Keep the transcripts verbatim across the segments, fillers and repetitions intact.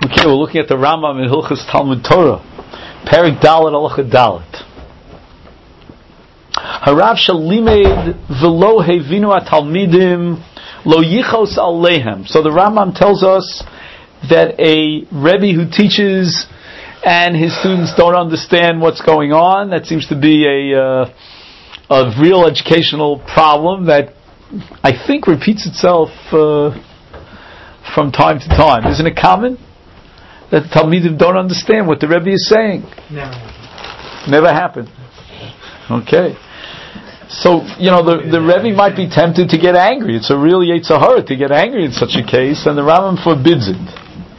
Okay, we're looking at the Rambam in Hilchos Talmud Torah, Perek Dalet Halacha Dalet. Harav shalimed v'lo hevinu atalmidim lo yichos alehem. So the Rambam tells us that a Rebbe who teaches and his students don't understand what's going on, that seems to be a uh, a real educational problem that I think repeats itself uh, from time to time. Isn't it common that the Talmidim don't understand what the Rebbe is saying? Never happened. Never happened. Okay. So, you know, the, the Rebbe might be tempted to get angry. It's a real Yetzer Hara to get angry in such a case, and the Rambam forbids it.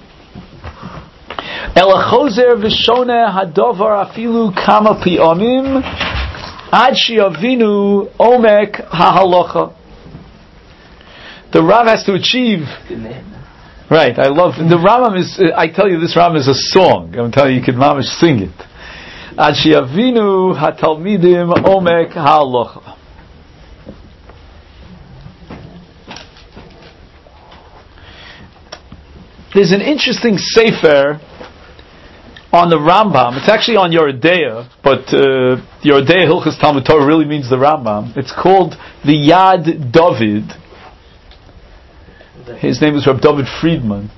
Ela chozer v'shoneh hadovar afilu kama pi'amim ad shi'avinu omek ha'halacha. The Rav has to achieve... Right, I love... The Rambam is... I tell you, this Rambam is a song. I'm telling you, you can mamish sing it. Ad shi'avinu hatalmidim omek ha'halacha. There's an interesting sefer on the Rambam. It's actually on Yoredeya, but uh, Yoredeya Hilchos Talmud Torah really means the Rambam. It's called the Yad David. His name is Reb David Friedman.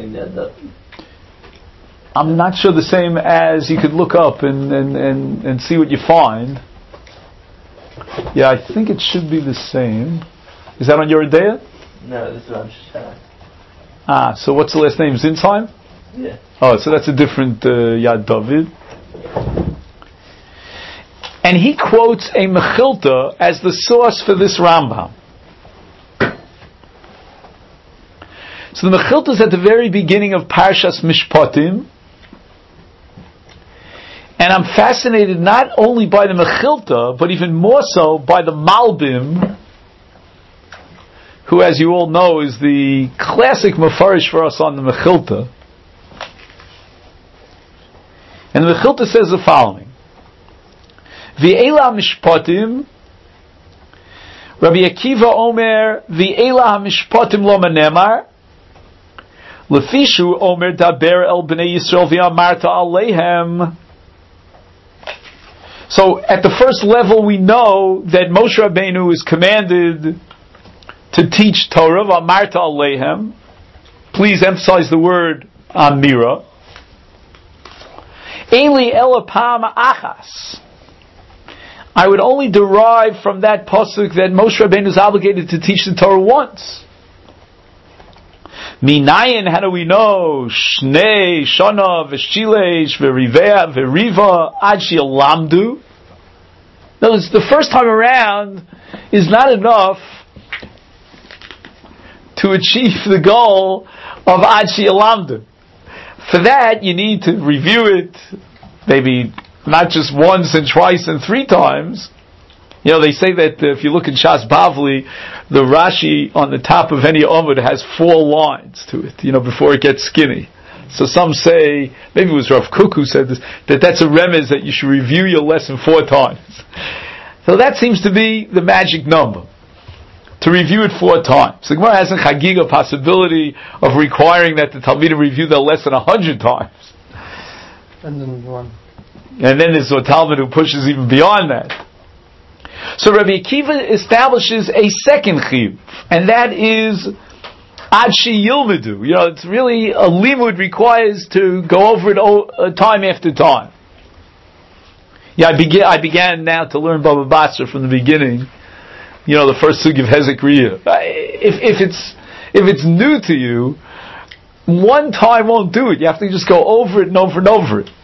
I'm not sure the same as you could look up and, and, and, and see what you find. Yeah, I think it should be the same. Is that on Yoredeya? No, this is on Shach. Ah, so what's the last name? Zinsheim? Yeah. Oh, so that's a different uh, Yad David. And he quotes a Mechilta as the source for this Rambam. So the Mechilta is at the very beginning of Parshas Mishpatim. And I'm fascinated not only by the Mechilta, but even more so by the Malbim, who, as you all know, is the classic Mefarish for us on the Mechilta. And the Mechilta says the following: V'ela Mishpatim, Rabbi Akiva Omer, V'ela Mishpatim lo manemar, Lefishu Omer daber el bnei Yisrael v'amarta aleihem. So, at the first level, we know that Moshe Rabbeinu is commanded to teach Torah, v'amarta aleihem. Please emphasize the word amira. Eli elapam achas. I would only derive from that pasuk that Moshe Rabbeinu is obligated to teach the Torah once. Minayin, how do we know? Shnei, Shana, V'shilesh, V'rivea, V'riva, Ad She'lamdu. No, the first time around is not enough to achieve the goal of Ad She'lamdu. For that, you need to review it, maybe not just once and twice and three times. You know, they say that uh, if you look in Shas Bavli, the Rashi on the top of any Omud has four lines to it, you know, before it gets skinny. So some say, maybe it was Rav Kook who said this, that that's a remez that you should review your lesson four times. So that seems to be the magic number, to review it four times. The Gemara has a Chagiga possibility of requiring that the Talmidim review their lesson a hundred times. And then one. And then there's a Talmud who pushes even beyond that. So Rabbi Akiva establishes a second chiyuv, and that is ad sheyilmedu. You know, it's really a limud requires to go over it o- time after time. Yeah, I began. I began now to learn Baba Basra from the beginning. You know, the first sug of Hezekiah. If if it's if it's new to you, one time won't do it. You have to just go over it and over and over it.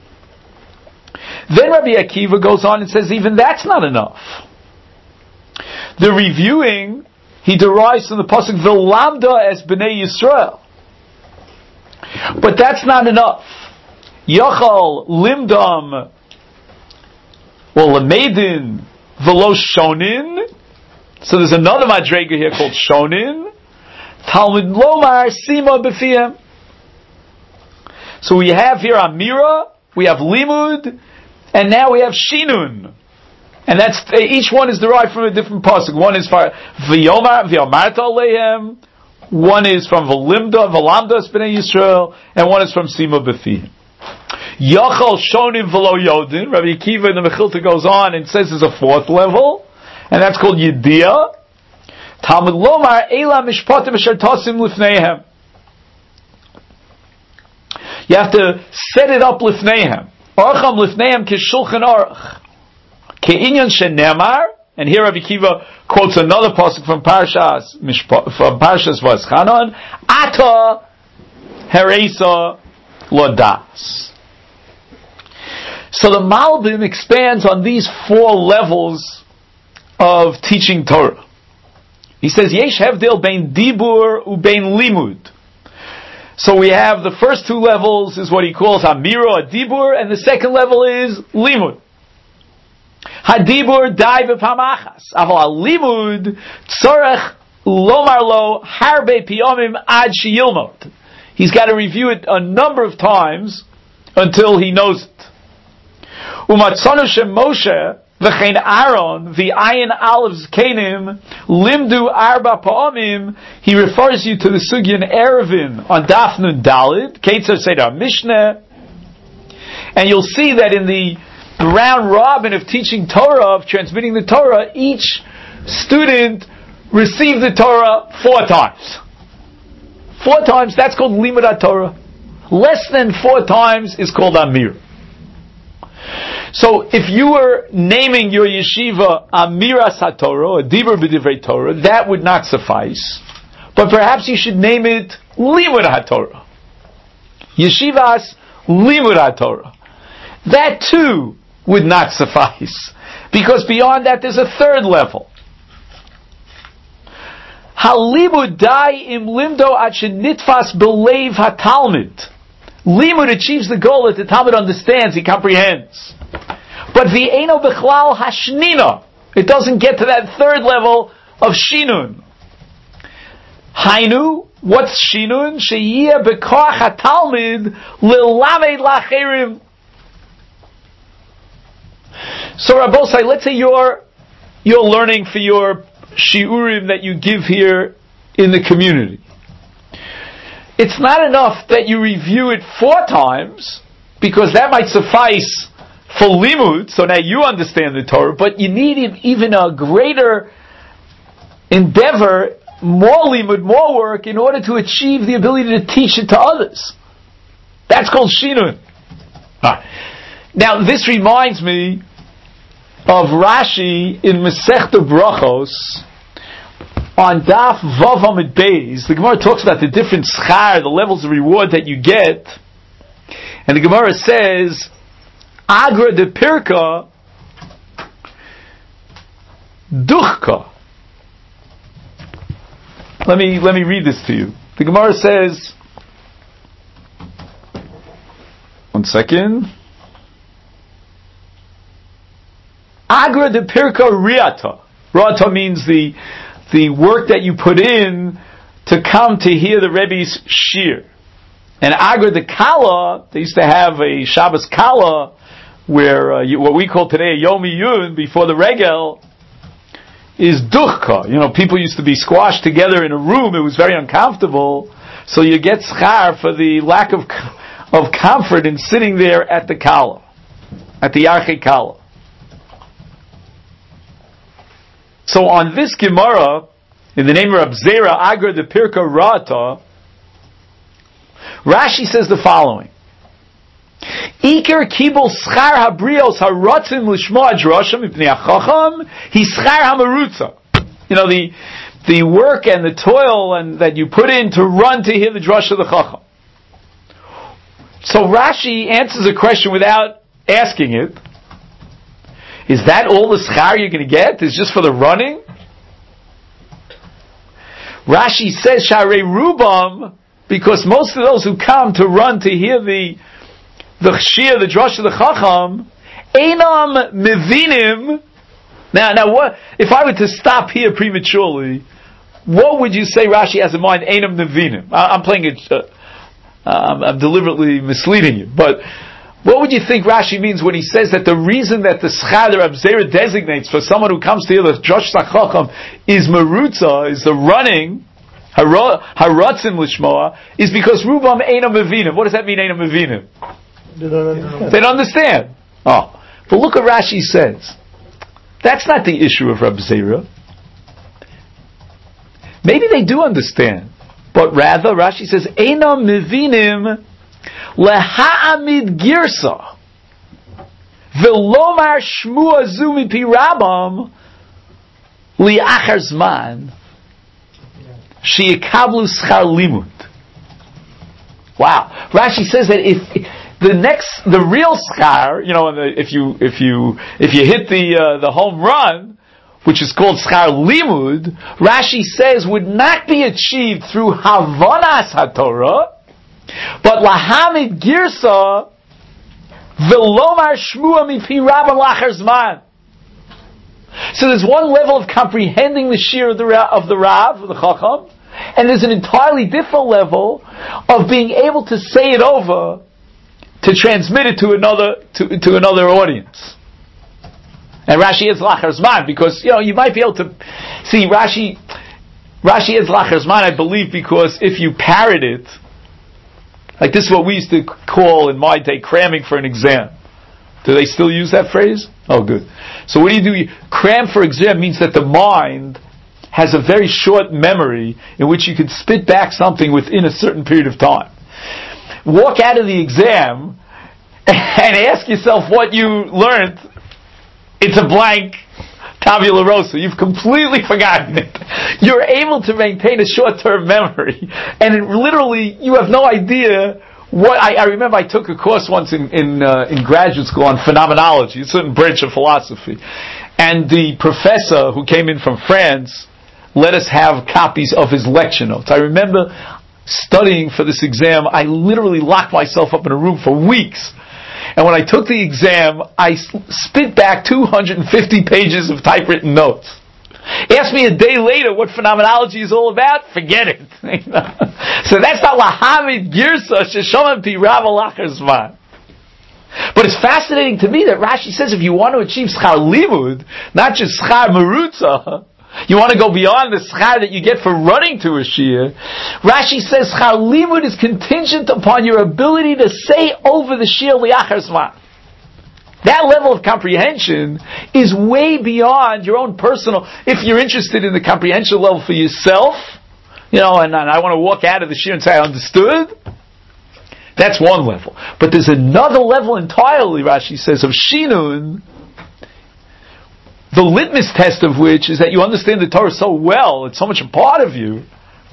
Then Rabbi Akiva goes on and says even that's not enough. The reviewing he derives from the pasuk V'lamda es bnei Yisrael, but that's not enough. Yachal limdam well lemedin v'lo shonin. So there's another madrega here called shonin. Talmud lomar sima b'fiyem. So we have here amira, we have limud, and now we have shinun, and that's each one is derived from a different pasuk. One is for v'yomar v'yomarta aleihem, one is from Valimda, Valamdas B'nai Yisrael, and one is from Sima B'fihim. Yachal Shonim V'lo Yodin, Rabbi Akiva in the Mechilta goes on and says there's a fourth level, and that's called Yediyah. Talmud Lomar Eila Mishpatim Asher Tosim Lifneihem. You have to set it up Lifneihem. Orcham Lifneihem Kishulchan Aruch. Ke'inyan Shenemar, and here Rabbi Akiva quotes another pasuk from Parshas from Parshas Vazchanan. Ata Heresa Lodas. So the Malbim expands on these four levels of teaching Torah. He says, Yesh Hevdil Bein Dibur Ubein Limud. So we have the first two levels is what he calls Amira, Dibur, and the second level is Limud. Hadibur dai b'pamachas. Aval Limud tzorech lomar lo harbe piyomim ad sheyilmod. He's got to review it a number of times until he knows it. Umatzonu shem Moshe v'chein Aaron v'ayin alevs kenim limdu arba pa'omim. He refers you to the Sugyan Erevin on Daf Nun Dalid, Ketzar Seder Mishnah, and you'll see that in the round robin of teaching Torah, of transmitting the Torah, each student received the Torah four times. Four times, that's called Limud HaTorah. Less than four times is called Amir. So if you were naming your yeshiva Amiras HaTorah, or Dibur B'divrei Torah, that would not suffice. But perhaps you should name it Limud HaTorah. Yeshivas Limud HaTorah. That too would not suffice. Because beyond that there's a third level. Halimud dai im limdo ad shenitfas belev hatalmid. Limud achieves the goal that the Talmud understands, he comprehends. But v'eino bechlal hashnina. It doesn't get to that third level of shinun. Hainu, what's shinun? Sheyiyeh bekoach hatalmid lilamed lacherim. So Rabbosai, let's say you're you're learning for your shiurim that you give here in the community. It's not enough that you review it four times, because that might suffice for limud, so now you understand the Torah, but you need even a greater endeavor, more limud, more work, in order to achieve the ability to teach it to others. That's called shinun. Right. Now this reminds me of Rashi in Masechta Brachos on Daf Vav Amid Beis. The Gemara talks about the different schar, the levels of reward that you get, and the Gemara says, Agra de Pirka Duchka. Let me let me read this to you. The Gemara says, one second. Agra de Pirka Riata. Riata means the the work that you put in to come to hear the Rebbe's shir. And Agra de Kala, they used to have a Shabbos Kala, where uh, you, what we call today a Yom Yun before the Regel, is Duchka. You know, people used to be squashed together in a room. It was very uncomfortable. So you get schar for the lack of of comfort in sitting there at the Kala, at the Yarchei Kala. So on this Gemara, in the name of Rab Zera, Agra de Pirka Rata, Rashi says the following: Iker kibul schar habrios haratzim lishma adrashim ipnei hachacham he schar hamarutza. You know, the the work and the toil and that you put in to run to hear the drush of the chacham. So Rashi answers a question without asking it. Is that all the schar you're going to get? Is just for the running? Rashi says Sharei Rubam, because most of those who come to run to hear the the shir, the drush of the chacham, einam mevinim. Now, now, what if I were to stop here prematurely? What would you say Rashi has in mind? Einam mevinim. I'm playing it. Uh, I'm, I'm deliberately misleading you, but what would you think Rashi means when he says that the reason that the schar Rab Zera designates for someone who comes to hear the drush chacham is merutza, is the running? Haratzim Lishmoa, is because Rubam Einam Mevinim. What does that mean, Einam Mevinim? They don't understand. They don't understand. Oh. But look what Rashi says. That's not the issue of Rabbi Zera. Maybe they do understand. But rather, Rashi says, Einam Mevinim Leha'amid Girsa V'lomar Shmua Zumi Pi Rabam Li'achar Zman She'ikablu Schar Limud. Wow. Rashi says that if the next, the real schar, you know, if you if you if you hit the uh, the home run, which is called schar limud, Rashi says would not be achieved through havanas haTorah, but lahamid girsa v'lomar shmua mipi rabam lachar zman. So there's one level of comprehending the shir of the of the Rav, of the Chacham, and there's an entirely different level of being able to say it over to transmit it to another to, to another audience. And Rashi is lachar zman because you know you might be able to see Rashi. Rashi is lachar zman, I believe, because if you parrot it, like this is what we used to call in my day cramming for an exam. Do they still use that phrase? Oh, good. So what do you do? You, cram for exam means that the mind has a very short memory in which you can spit back something within a certain period of time. Walk out of the exam and ask yourself what you learned. It's a blank tabula rasa. You've completely forgotten it. You're able to maintain a short-term memory, and it, literally you have no idea. What I, I remember, I took a course once in in, uh, in graduate school on phenomenology, a certain branch of philosophy, and the professor who came in from France let us have copies of his lecture notes. I remember studying for this exam. I literally locked myself up in a room for weeks, and when I took the exam, I spit back two hundred fifty pages of typewritten notes. Ask me a day later what phenomenology is all about, forget it. So that's not lahamid girsa sheshomam pi rav lachar zman. But it's fascinating to me that Rashi says if you want to achieve schar limud, not just schar merutza, you want to go beyond the schar that you get for running to a shir, Rashi says schar limud is contingent upon your ability to say over the shir liachar zman. That level of comprehension is way beyond your own personal. If you're interested in the comprehension level for yourself, you know, and, and I want to walk out of the shir and say I understood, that's one level. But there's another level entirely, Rashi says, of shinun, the litmus test of which is that you understand the Torah so well, it's so much a part of you.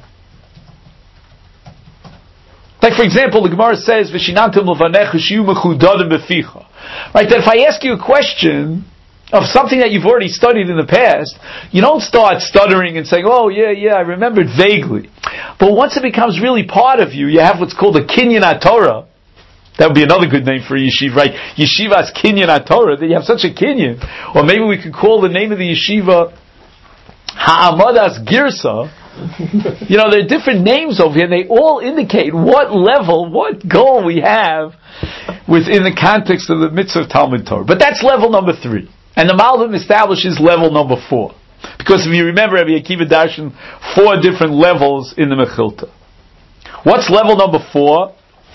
Like, for example, the Gemara says, "V'shinantim levanecha shiyu mechudadim beficha." Right? That if I ask you a question of something that you've already studied in the past, you don't start stuttering and saying, "Oh, yeah, yeah, I remembered vaguely." But once it becomes really part of you, you have what's called a kinyan HaTorah. That would be another good name for a yeshiva, right? Yeshiva's kinyan HaTorah. That you have such a kinyan, or maybe we could call the name of the yeshiva Ha'amadas Girsa. You know, there are different names over here, and they all indicate what level, what goal we have within the context of the mitzvah of Talmud Torah. But that's level number three. And the Malbim establishes level number four. Because if you remember, Rabbi Akiva Darshan, four different levels in the Mechilta. What's level number four?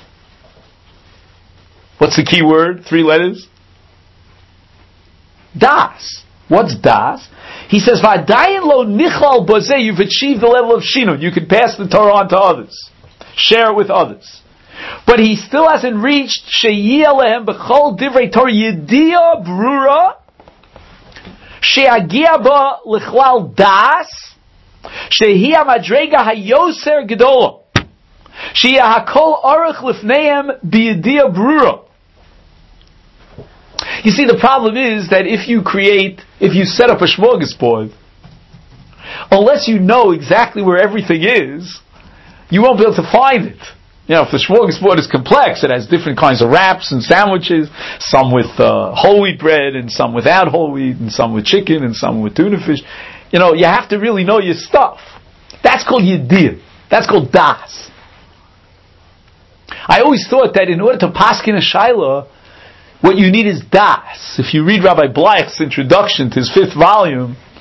What's the key word? Three letters? Das. What's das? He says, "Va'dayin lo nichlal bozeh." You've achieved the level of shinun. You can pass the Torah on to others, share it with others. But he still hasn't reached sheyiyah lehem b'chol divrei Torah yediyah brura she'agia ba lichlal das shehiyah madrega hayoser gedola sheyah hakol aruch lifneihem b'yediyah brura. You see, the problem is that if you create, if you set up a smorgasbord, unless you know exactly where everything is, you won't be able to find it. You know, if the smorgasbord is complex, it has different kinds of wraps and sandwiches, some with uh, whole wheat bread, and some without whole wheat, and some with chicken, and some with tuna fish. You know, you have to really know your stuff. That's called yediyah. That's called das. I always thought that in order to paskin a shaila, what you need is das. If you read Rabbi Bleich's introduction to his fifth volume,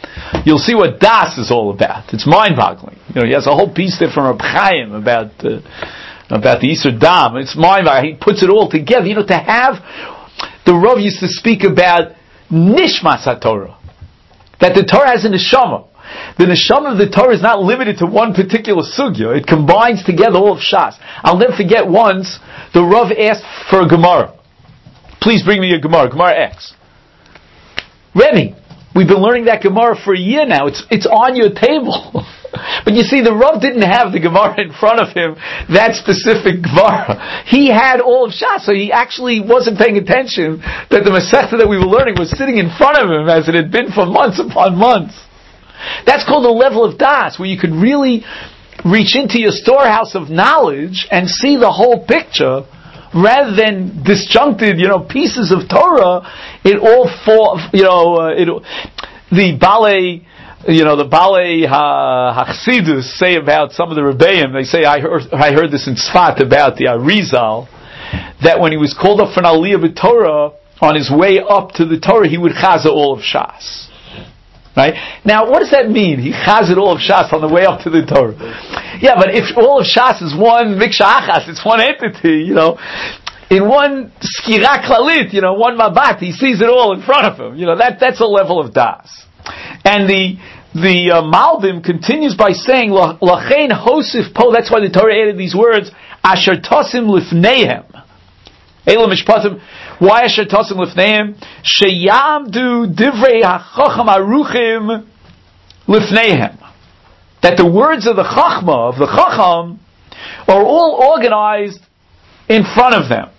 you'll see what Das is all about. It's mind-boggling. You know, he has a whole piece there from Reb Chaim about uh, about the Yisur Dam. It's mind-boggling. He puts it all together. You know, to have the Rav used to speak about Nishmas HaTorah, that the Torah has a neshama. The neshama of the Torah is not limited to one particular sugya. It combines together all of Shas. I'll never forget once the Rav asked for a Gemara. Please bring me a Gemara, Gemara X. Rebbe, we've been learning that Gemara for a year now. It's it's on your table. But you see, the Rav didn't have the Gemara in front of him, that specific Gemara. He had all of Shas, so he actually wasn't paying attention that the Masechta that we were learning was sitting in front of him as it had been for months upon months. That's called the level of Das, where you could really reach into your storehouse of knowledge and see the whole picture, rather than disjuncted, you know, pieces of Torah. It all fall, you know, uh, it, the Balei, you know, the Balei HaChassidus say about some of the Rebbeim, they say, I heard, I heard this in Tzfat about the Arizal, that when he was called up for an Aliyah b'Torah, on his way up to the Torah, he would chaza all of Shas. Right? Now, what does that mean? He chazed all of Shas on the way up to the Torah. Yeah, but if all of Shas is one Miksha Achas, it's one entity, you know, in one Skira Klalit, you know, one Mabat, he sees it all in front of him. You know, that that's a level of Das. And the the uh, Malbim continues by saying, Lachein Hosif Po, that's why the Torah added these words, Asher Tosim Lifnehem. Ela Mishpatim, why Asher Tosim Lifnehem? Sheyamdu Divrei HaChacham Aruchim Lifnehem. That the words of the Chachma, of the Chacham, are all organized in front of them.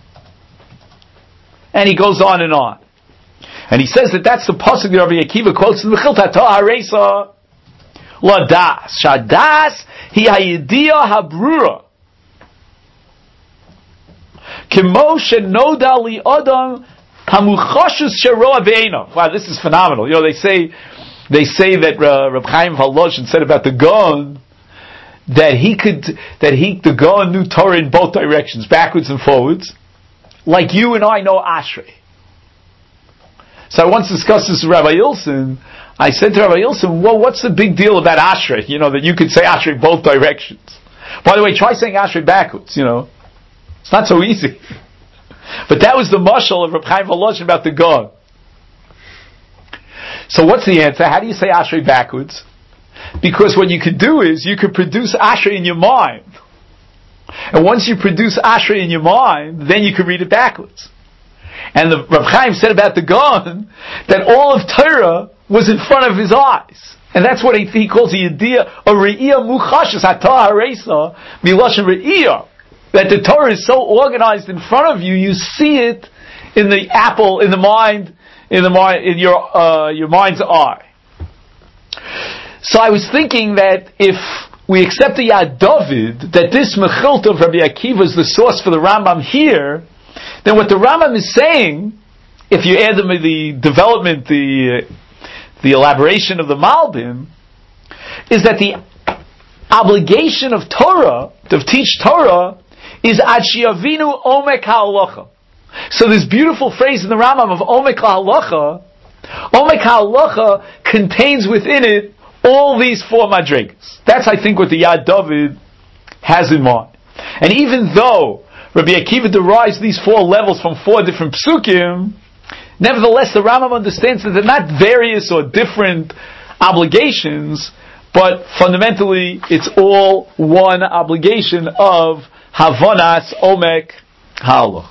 And he goes on and on. And he says that that's the pasuk that Rabbi Akiva quotes in the Mechilta Torah Haresa La Das. Shadas hi hayidiyah habrura. Kimo shenoda li adam hamuchashus sheroa be'einav. Wow, this is phenomenal. You know, they say they say that uh, Reb Chaim Volozhin said about the Gaon that he could that he the Gaon knew Torah in both directions, backwards and forwards, like you and I know Ashrei. So I once discussed this with Rabbi Ilson. I said to Rabbi Ilson, well, what's the big deal about Ashrei? You know, that you could say Ashrei both directions. By the way, try saying Ashrei backwards, you know. It's not so easy. But that was the mashal of Reb Chaim Volozhin about the God. So what's the answer? How do you say Ashrei backwards? Because what you could do is, you could produce Ashrei in your mind. And once you produce Ashrei in your mind, then you could read it backwards. And the Reb Chaim said about the Gaon that all of Torah was in front of his eyes, and that's what he, he calls a yediyah, a re'iyah muchashis hatah haresa miloshen re'iyah. That the Torah is so organized in front of you, you see it in the apple, in the mind, in the mind, in your uh, your mind's eye. So I was thinking that if we accept the Yad David, that this Mechilta of Rabbi Akiva is the source for the Rambam here, then what the Rambam is saying, if you add them the development, the uh, the elaboration of the Malbim, is that the obligation of Torah, to teach Torah, is ad shiavinu omek ha'alacha. So this beautiful phrase in the Rambam of omek ha'alacha, omek ha'alacha contains within it all these four madrigas. That's, I think, what the Yad David has in mind. And even though Rabbi Akiva derives these four levels from four different psukim, nevertheless the Rambam understands that they're not various or different obligations, but fundamentally it's all one obligation of Havanas Omek Ha'alach.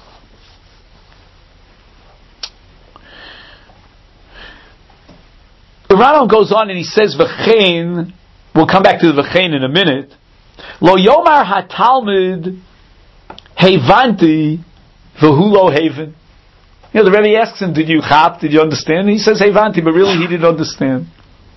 The Rambam goes on and he says, V'chein, we'll come back to the V'chein in a minute, Lo Yomar HaTalmud Hevanti V'hu Lo Haven. You know, the Rebbe asks him, did you chap, did you understand? And he says, Hevanti, but really he didn't understand.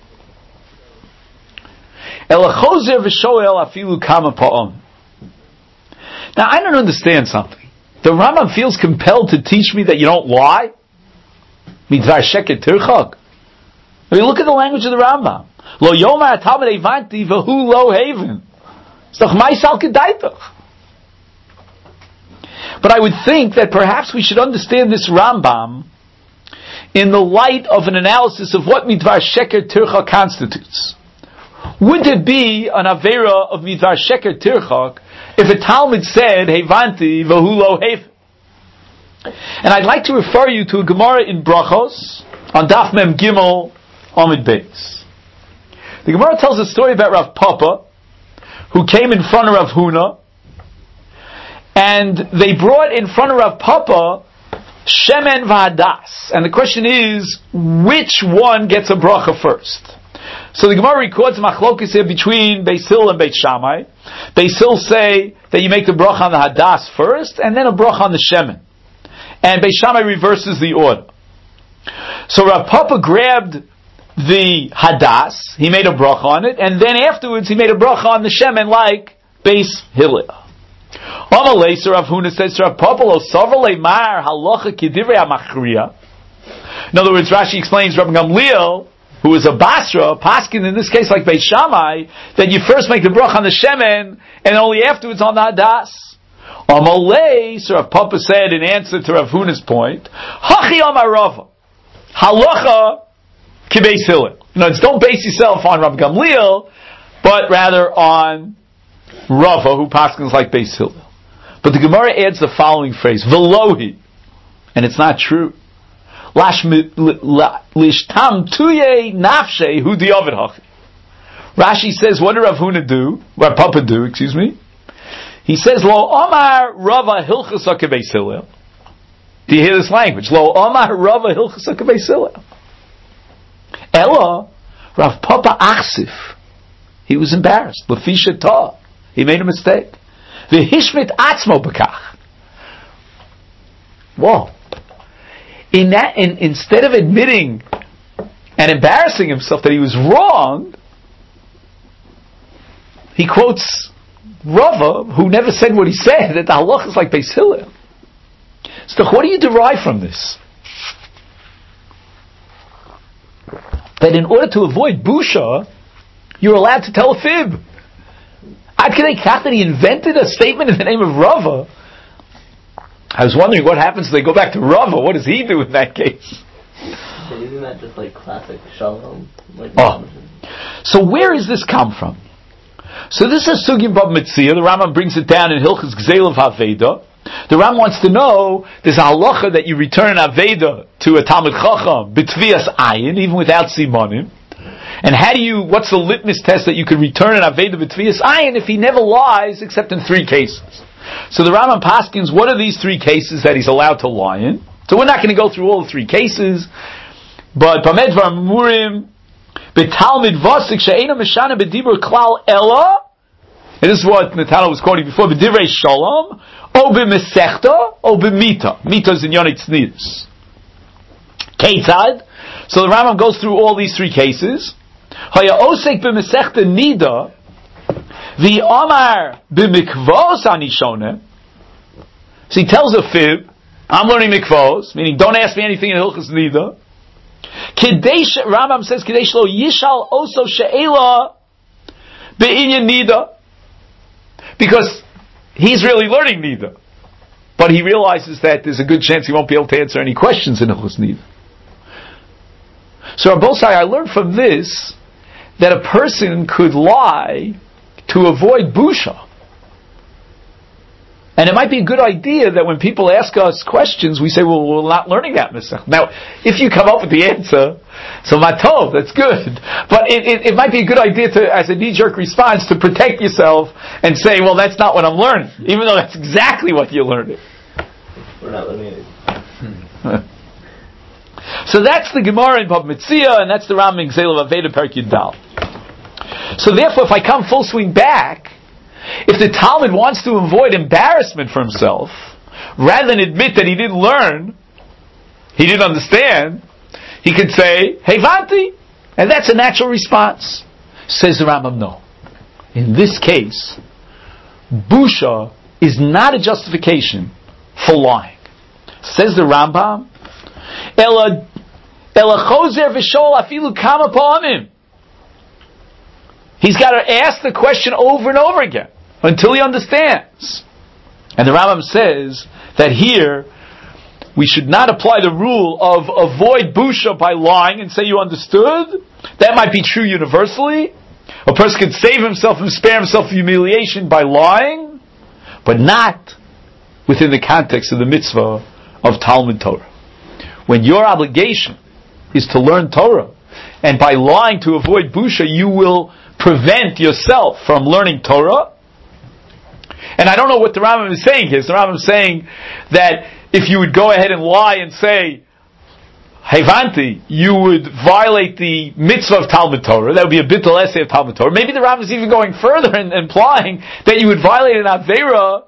Elachozer V'shoel Afilu Kama Pa'om. Now, I don't understand something. The Rambam feels compelled to teach me that you don't lie? Midvar Sheket Tirchak. I mean, look at the language of the Rambam. Lo Yomar HaTalmud Hevanti V'hu Lo Haven. It's doch Maisal Kedaitach. But I would think that perhaps we should understand this Rambam in the light of an analysis of what Midvar Sheker Tircha constitutes. Would it be an Avera of Midvar Sheker Tircha if a Talmud said, Hevanti v'hu lo hev? And I'd like to refer you to a Gemara in Brachos, on Daf Mem Gimel, Amid Beis. The Gemara tells a story about Rav Papa, who came in front of Rav Huna, and they brought in front of Rav Papa Shemen v'Hadas. And the question is, which one gets a bracha first? So the Gemara records machlokas here between Beis Hillel and Beit Shammai. Beis Hillel say that you make the bracha on the Hadas first, and then a bracha on the Shemen. And Beit Shammai reverses the order. So Rav Papa grabbed the Hadas, he made a bracha on it, and then afterwards he made a bracha on the Shemen like Beis Hillel. Amalei, so Rav Huna says to Rav Papa, Lo savar leimar halacha kedivrei hamachriya. In other words, Rashi explains Rabbi Gamliel, who was a Basra, Paskin in this case like Beit Shammai, that you first make the bracha on the Shemen, and only afterwards on the Hadas. Amalei, so Rav Papa said in answer to Rav Huna's point, Hachi Amar Rava, halacha ki Beis Hillel. You know, it's don't base yourself on Rabbi Gamliel, but rather on Rava, who paskins like Beis Hillel. But the Gemara adds the following phrase, Velohi, and it's not true. Lishtam tuye nafshe hu di'ovid hachi. Rashi says, what did Rav Huna do? Rav Papa do, excuse me? He says, Lo Omar Rava Hilchasa Beis Hillel. Do you hear this language? Lo Omar Rava Hilchasa Beis Hillel. Ella, Rav Papa Achsif. He was embarrassed. Lefisha Ta. He made a mistake. V'hishmit atzmo b'kach. Whoa. In that, in, instead of admitting and embarrassing himself that he was wrong, he quotes Rava, who never said what he said, that the halach is like Beis Hillel. So what do you derive from this? That in order to avoid busha, you're allowed to tell a fib. Ad Kedei Kach that he invented a statement in the name of Rava. I was wondering what happens if they go back to Rava. What does he do in that case? So isn't that just like classic shalom? Like oh. So where does this come from? So this is Sugim Bab Metzia. The Rambam brings it down in Hilchos Gzeil of Haveda. The Rambam wants to know, there's a halacha that you return an Aveda to a Talmud Chacham, B'tvias Ayin, even without Simonim. And how do you, what's the litmus test that you could return an Aveda B'tvias Ayin if he never lies except in three cases? So the Rambam paskins, what are these three cases that he's allowed to lie in? So we're not going to go through all the three cases, but Bamed Var Murim, B'talmid Vasik She'ena Meshana B'dibur Klal Ella, and this is what Natana was quoting before, B'divrei Shalom, O B'mesechta, O B'mita. Mita is in Yonei Tznius. Ketzad. So the Rambam goes through all these three cases. Haya Osek B'mesechta Nida, the Omar b'mikvos anishone. So he tells a fib, I'm learning mikvos, meaning don't ask me anything in Hilchos Nida. Kadesh, Rambam says, Kadesh lo yishal oso she'ela be'inyan Nida. Because he's really learning Nida. But he realizes that there's a good chance he won't be able to answer any questions in Hilchos Nida. So Rabosai, I learned from this that a person could lie to avoid busha. And it might be a good idea that when people ask us questions, we say, well, we're not learning that Masech. Now, if you come up with the answer, so matov, that's good. But it, it, it might be a good idea to, as a knee-jerk response, to protect yourself and say, well, that's not what I'm learning, even though that's exactly what you're learning. We're not learning it. So that's the Gemara in Bab Metzia, and that's the Ram in Gzeil of Aveda Perek Yud Dal. So therefore, if I come full swing back, if the Talmud wants to avoid embarrassment for himself, rather than admit that he didn't learn, he didn't understand, he could say, Hey Vanti, and that's a natural response. Says the Rambam, no. In this case, busha is not a justification for lying. Says the Rambam, Ela Ela chozer v'shol afilu kama pa'amim. He's got to ask the question over and over again until he understands. And the Rambam says that here we should not apply the rule of avoid busha by lying and say you understood. That might be true universally. A person could save himself and spare himself humiliation by lying, but not within the context of the mitzvah of Talmud Torah. When your obligation is to learn Torah, and by lying to avoid busha, you will prevent yourself from learning Torah. And I don't know what the Rambam is saying here. The Rambam is saying that if you would go ahead and lie and say, Hevanti, you would violate the mitzvah of Talmud Torah. That would be a bittul essay of Talmud Torah. Maybe the Rambam is even going further and implying that you would violate an Avera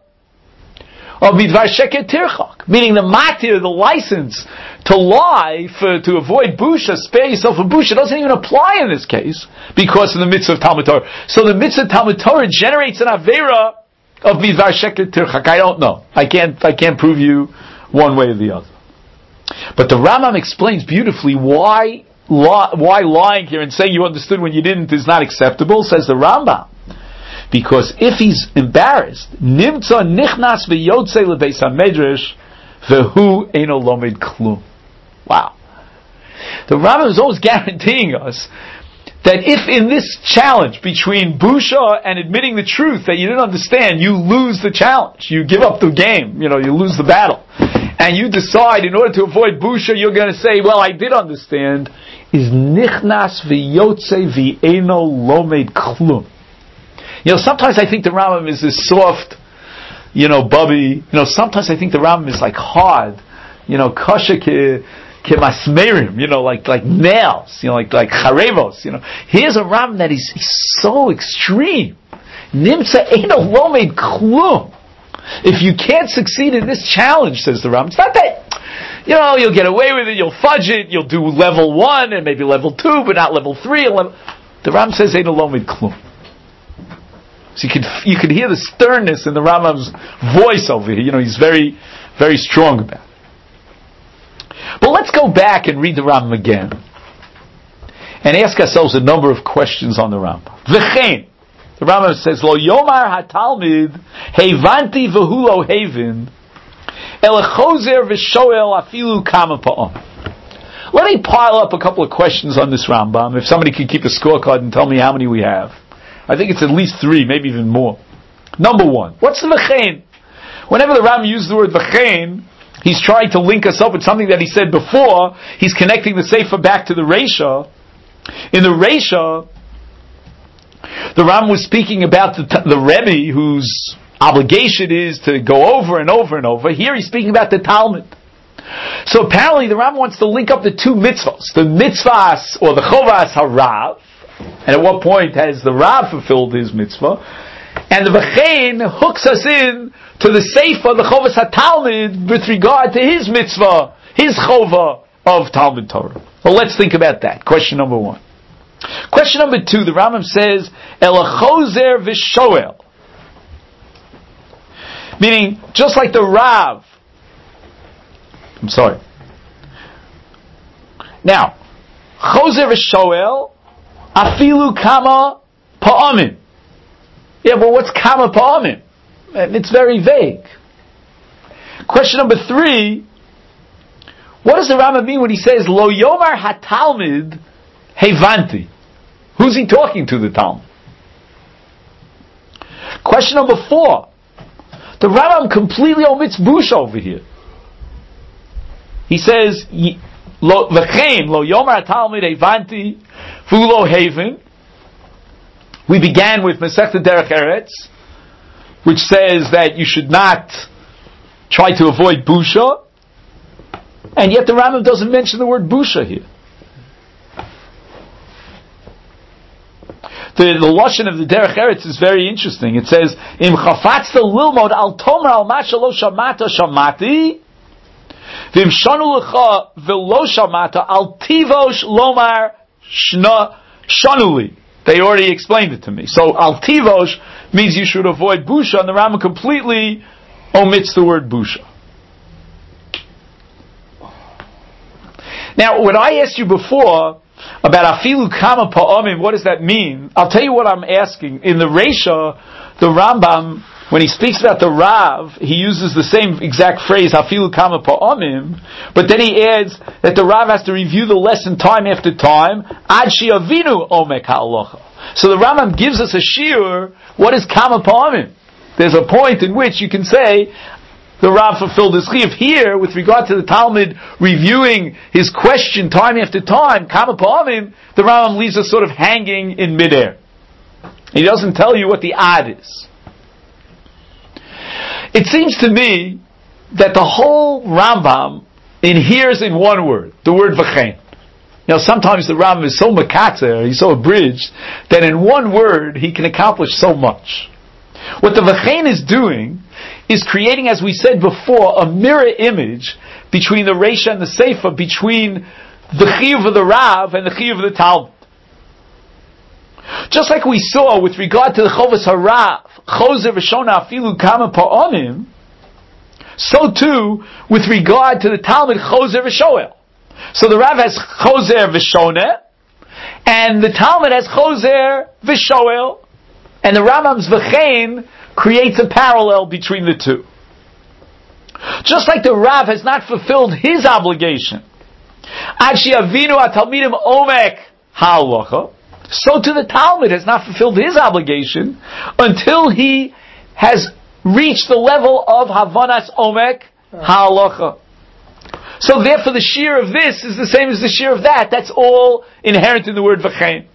of Midvar Sheker Tirchak, meaning the matir, the license to lie, for, to avoid busha, spare yourself from busha, doesn't even apply in this case because of the mitzvah of Talmud Torah. So the mitzvah of Talmud Torah generates an Avera of Midvar Sheker Tirchak. I don't know. I can't, I can't prove you one way or the other. But the Rambam explains beautifully why, why lying here and saying you understood when you didn't is not acceptable, says the Rambam. Because if he's embarrassed, nimtza nichnas v'yotze lebeis hamedrash v'hu eino lomed klum. Wow. The Rambam is always guaranteeing us that if in this challenge between busha and admitting the truth that you didn't understand, you lose the challenge, you give up the game, you know, you lose the battle, and you decide in order to avoid busha, you're going to say, well, I did understand, is nichnas v'yotze v'eino lomed klum. You know, sometimes I think the Rambam is this soft, you know, bubby. You know, sometimes I think the Rambam is like hard, you know, kosher ke, ke masmerim, you know, like, like nails, you know, like, like charevos, you know. Here's a Rambam that is so extreme. Nimtza eino lomed klum. If you can't succeed in this challenge, says the Rambam, it's not that, you know, you'll get away with it, you'll fudge it, you'll do level one and maybe level two, but not level three. Level... The Rambam says eino lomed klum. So you could you could hear the sternness in the Rambam's voice over here. You know, he's very, very strong about it. But let's go back and read the Rambam again and ask ourselves a number of questions on the Rambam. V'chein, the Rambam says, Lo yomar hatalmid hevanti v'hu lo hevin elechozer v'shoel afilu kama pa'om. Let me pile up a couple of questions on this Rambam. If somebody could keep a scorecard and tell me how many we have. I think it's at least three, maybe even more. Number one, what's the v'chein? Whenever the Rambam uses the word v'chein, he's trying to link us up with something that he said before. He's connecting the Sefer back to the Reisha. In the Reisha, the Rambam was speaking about the, the Rebbe whose obligation is to go over and over and over. Here he's speaking about the Talmud. So apparently the Rambam wants to link up the two mitzvahs, the mitzvahs or the chovas harav, and at what point has the Rav fulfilled his mitzvah? And the V'chein hooks us in to the Sefer, the Chovas HaTalmud, with regard to his mitzvah, his Chova of Talmud Torah. Well, let's think about that. Question number one. Question number two, the Rambam says, Elachozer v'shoel. Meaning, just like the Rav. I'm sorry. Now, Chozer v'shoel, afilu kama pa'amim. Yeah, but what's kama pa'amim? It's very vague. Question number three, what does the Rambam mean when he says, Lo yomar hatalmid hevanti? Who's he talking to, the Talmud? Question number four, the Rambam completely omits busha over here. He says, Lo v'chein, lo yomar hatalmid hevanti, Fulo Haven. We began with Masechta Derech Eretz, which says that you should not try to avoid busha, and yet the Rambam doesn't mention the word busha here. The, the lashon of the Derech Eretz is very interesting. It says, "Im chafatzta lilmod al tomer al masha lo shamata shamati, v'im shanu lecha v'lo shamata al tivosh lomar shna shanuli." They already explained it to me. So al tivosh means you should avoid busha, and the Rambam completely omits the word busha. Now, when I asked you before about afilu kama pa'amim, what does that mean? I'll tell you what I'm asking. In the Reisha, the Rambam when he speaks about the Rav, he uses the same exact phrase, Hafilu Kama Pa'amim, but then he adds that the Rav has to review the lesson time after time, Ad Shi'avinu Omek HaAlocha. So the Rambam gives us a shiur, what is Kama Pa'amim? There's a point in which you can say, the Rav fulfilled his chiyuv. Here, with regard to the Talmud reviewing his question time after time, Kama Pa'amim, the Rambam leaves us sort of hanging in midair. He doesn't tell you what the ad is. It seems to me that the whole Rambam inheres in one word, the word v'chein. You know, sometimes the Rambam is so makatzer, he's so abridged, that in one word he can accomplish so much. What the v'chein is doing is creating, as we said before, a mirror image between the Reisha and the Seifa, between the chiyuv of the Rav and the chiyuv of the Talmud. Just like we saw with regard to the Chovas HaRav, Choser v'shona afilu kama pa'amim, so too with regard to the Talmud Choser v'shoel. So the Rav has Choser v'shona, and the Talmud has Choser v'shoel, and the Rambam's v'chein creates a parallel between the two. Just like the Rav has not fulfilled his obligation, Ad she'avinu atalmidim omek ha'alocha, so too the Talmud has not fulfilled his obligation until he has reached the level of Havanas Omek Ha'alocha. So therefore the shear of this is the same as the shear of that. That's all inherent in the word V'chein.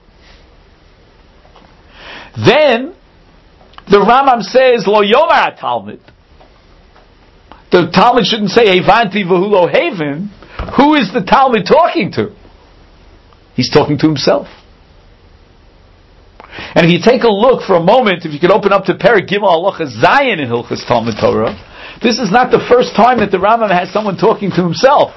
Then the Rambam says Lo Yomar Talmud. The Talmud shouldn't say Hevanti v'hu lo haven. Who is the Talmud talking to? He's talking to himself. And if you take a look for a moment, if you could open up to Perek Gimel Halacha Zayin in Hilchos Talmud Torah, this is not the first time that the Rambam has someone talking to himself.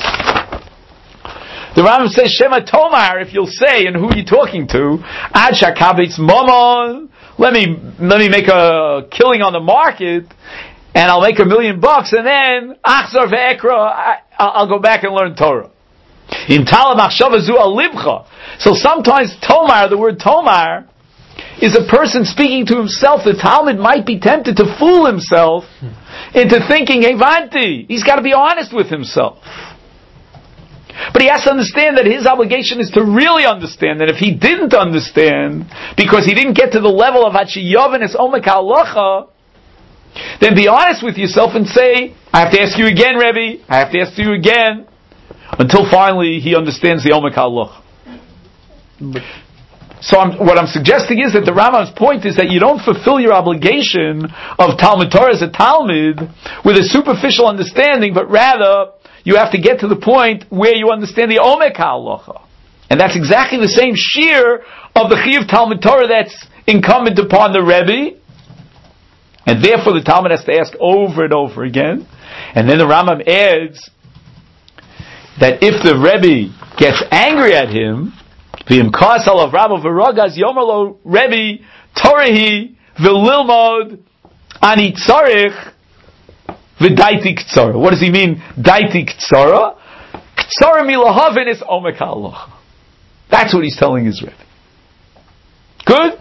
The Rambam says, Shema Tomar, if you'll say, and who are you talking to? Ad Shakabitz Momon, let me, let me make a killing on the market, and I'll make a million bucks, and then, Achzor Ve'ekra, I'll go back and learn Torah. In Tala Machshava Zu Alibcha. So sometimes Tomar, the word Tomar, is a person speaking to himself. The Talmud might be tempted to fool himself into thinking, Hevanti, he's got to be honest with himself. But he has to understand that his obligation is to really understand that if he didn't understand, because he didn't get to the level of Hachiyovenes Omek HaAlocha, then be honest with yourself and say, I have to ask you again, Rebbe, I have to ask you again, until finally he understands the Omek HaAlocha. So I'm, what I'm suggesting is that the Rambam's point is that you don't fulfill your obligation of Talmud Torah as a Talmud with a superficial understanding, but rather you have to get to the point where you understand the Omek HaAlocha. And that's exactly the same shear of the Chiyuv Talmud Torah that's incumbent upon the Rebbe. And therefore the Talmud has to ask over and over again. And then the Rambam adds that if the Rebbe gets angry at him, V'im kasal of Rabbi v'rogas yomerlo Rebbe Torahi v'lilmod ani tzarich v'daiti ktsara. What does he mean? Daiti ktsara. Ktsara milahavin is omek ha'alocha. That's what he's telling his Rebbe. Good?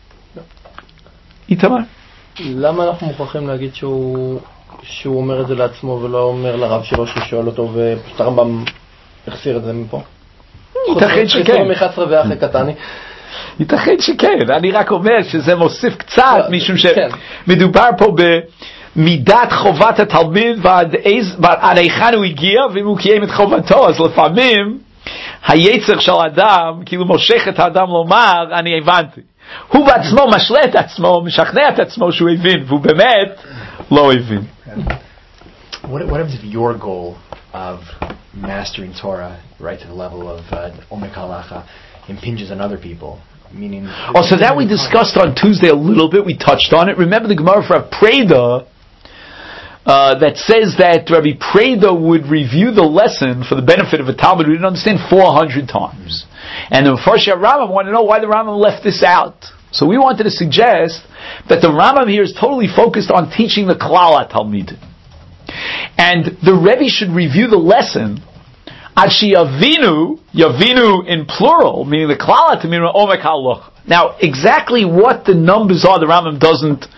איתמר? למה אנחנו מוכרחים להגיד שהוא שהוא אומר את זה לעצמו ולא אומר לרב שלו ששואל אותו ופשוט הרמב"ם החסיר את זה מפה? ייתכן שכן. מ-אחד עשר ואחרי קטני. ייתכן שכן. אני רק אומר שזה מוסיף קצת, משום שמדובר פה במידת חובת התלמיד ועד היכן הוא הגיע, ואם הוא קיים את חובתו, אז לפעמים היצר של האדם כאילו מושך את האדם לומר, אני הבנתי. הוא בעצמו משלה את עצמו, משכנע את עצמו שהוא הבין, והוא באמת לא הבין. What happens if your goal of mastering Torah, right to the level of uh, Omek Halacha, impinges on other people? Meaning, oh, so that we discussed on Tuesday a little bit. We touched on it. Remember the Gemara for Preda uh, that says that Rabbi Preda would review the lesson for the benefit of a Talmud who didn't understand four hundred times. And the Mepharshei Rambam wanted to know why the Rambam left this out. So we wanted to suggest that the Rambam here is totally focused on teaching the Klal HaTalmidim. And the Rebbe should review the lesson Ad Yavinu, Yavinu in plural, meaning the Klal HaTalmidim Omek HaAlocha. Now, exactly what the numbers are, the Rambam doesn't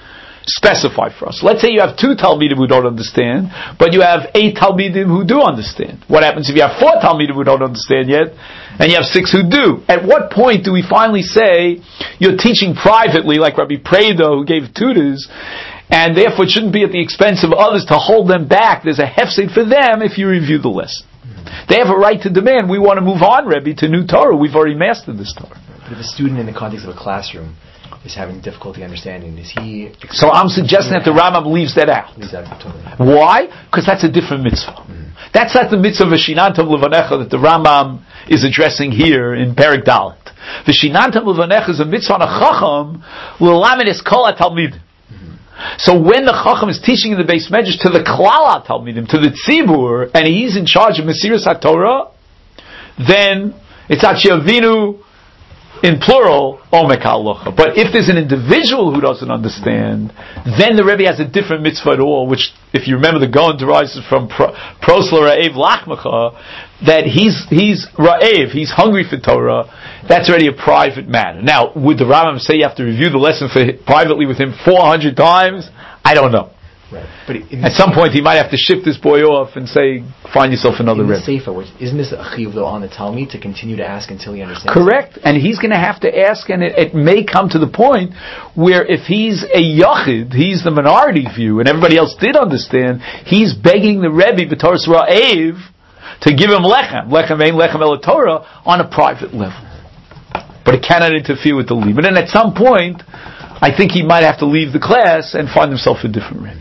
specify for us. Let's say you have two Talmidim who don't understand, but you have eight Talmidim who do understand. What happens if you have four Talmidim who don't understand yet, and you have six who do? At what point do we finally say you're teaching privately, like Rabbi Prado who gave tutors, and therefore it shouldn't be at the expense of others to hold them back? There's a hefsed for them if you review the lesson. They have a right to demand, we want to move on, Rebbe, to new Torah. We've already mastered this Torah. But if a student in the context of a classroom is having difficulty understanding, is he... So I'm suggesting that the Rambam leaves that out. Leaves that totally. Why? Because that's a different mitzvah. Mm-hmm. That's not the mitzvah of V'shinantam Levanecha that the Rambam is addressing here in Perek Dalet. V'shinantam Levanecha is a mitzvah on a chacham l'lamed es kol ha-talmidim. So when the Chacham is teaching in the Beis Medrash to the Klal HaTalmidim, to the Tzibur, and he's in charge of Mesiras HaTorah, then it's Achiavinu in plural, Omek HaHalacha. But if there's an individual who doesn't understand, then the Rebbe has a different mitzvah at all, which, if you remember, the Gaon derives from Prosla Ra'ev Lachmacha, that he's he's Ra'ev, he's hungry for Torah. That's already a private matter. Now, would the Rambam say you have to review the lesson for, privately with him four hundred times? I don't know. Right. But at some point, he might have to ship this boy off and say, "Find yourself another Rebbe." In the Sefer, which isn't this a chiyuv though on the Talmid to continue to ask until he understands? Correct, and he's going to have to ask, and it, it may come to the point where if he's a yachid, he's the minority view, and everybody else did understand, he's begging the Rebbe b'toras ra'ev to give him lechem, lechem ein lechem el Torah, on a private level. But it cannot interfere with the leave. And then at some point, I think he might have to leave the class and find himself a different Rebbe.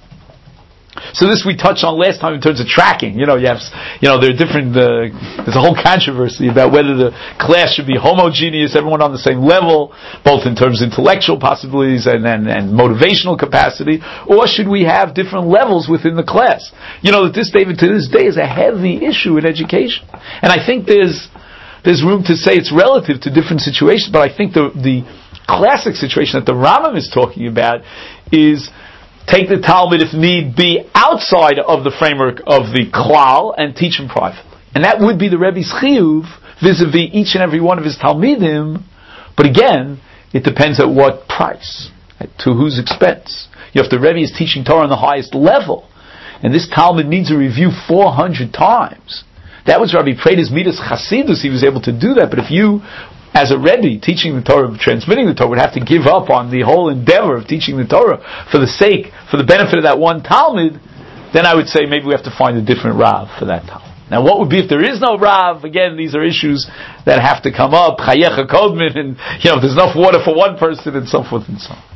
So this we touched on last time in terms of tracking. You know, you have, you know, there are different. Uh, there's a whole controversy about whether the class should be homogeneous, everyone on the same level, both in terms of intellectual possibilities and, and, and motivational capacity, or should we have different levels within the class? You know that this, David, to this day is a heavy issue in education, and I think there's there's room to say it's relative to different situations. But I think the the classic situation that the Rambam is talking about is, take the Talmud, if need be, outside of the framework of the Klal and teach him privately. And that would be the Rebbe's chiyuv vis-a-vis each and every one of his Talmidim. But again, it depends at what price, to whose expense. You know, if the Rebbe is teaching Torah on the highest level, and this Talmud needs a review four hundred times, that was Rabbi Preda's Midas Chasidus, he was able to do that. But if you, as a Rebbe, teaching the Torah, transmitting the Torah, would have to give up on the whole endeavor of teaching the Torah for the sake, for the benefit of that one Talmud, then I would say maybe we have to find a different Rav for that Talmud. Now what would be if there is no Rav? Again, these are issues that have to come up, Chayecha Kodmin, and, you know, if there's enough water for one person, and so forth and so on.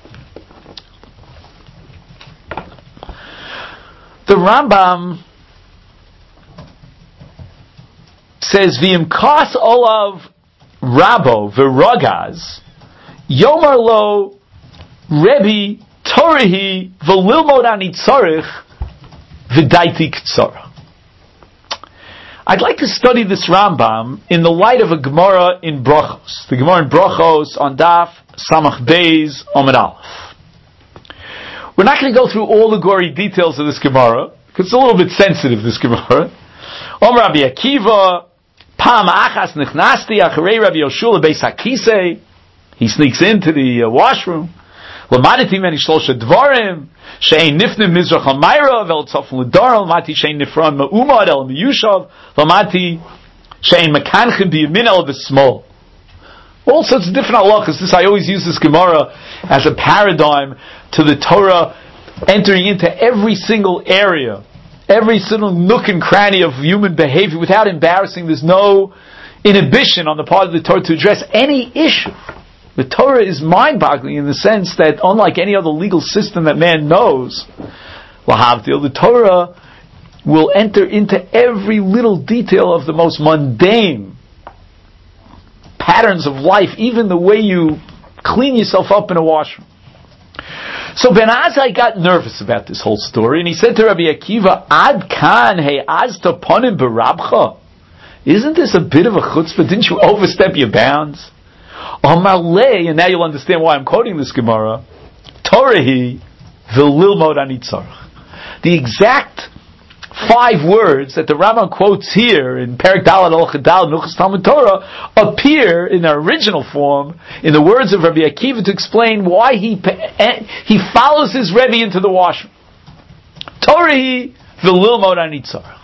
The Rambam says, V'im kas olav Rabo v'ragaz Yomar lo Rebbe Torahi v'lilmod ani tzarich v'daiti k'tzara. I'd like to study this Rambam in the light of a Gemara in Brachos. The Gemara in Brachos on Daf Samach Beis Omid Aleph. We're not going to go through all the gory details of this Gemara because it's a little bit sensitive, this Gemara. Om Rabbi Akiva Pam achas nichnasti acharei Rabbi Yoshua lebeis hakisei. He sneaks into the uh, washroom. Lamaditi meni shlosha dvarim she'ein nifnim mizrach hamayra vel tzofim l'dar. Lamati she'ein nifran ma'umad el miyushav. Lamati she'ein mekanchim biyamin el b'smol. All sorts of different halachas. This, I always use this Gemara as a paradigm to the Torah entering into every single area, every single nook and cranny of human behavior without embarrassing. There's no inhibition on the part of the Torah to address any issue. The Torah is mind-boggling in the sense that, unlike any other legal system that man knows, Lahavdil, the Torah will enter into every little detail of the most mundane patterns of life, even the way you clean yourself up in a washroom. So Ben Azai got nervous about this whole story, and he said to Rabbi Akiva, Ad kan hey azta ponim berabcha. Isn't this a bit of a chutzpah? Didn't you overstep your bounds? Amalei, and now you'll understand why I'm quoting this Gemara. Torahi v'lilmod ani tzarich. The exact five words that the Rambam quotes here in Perek Dalet Halacha Dal Nuchas Talmud Torah appear in their original form in the words of Rabbi Akiva to explain why he he follows his Rebbe into the washroom. Torah v'lilmod anitzarach.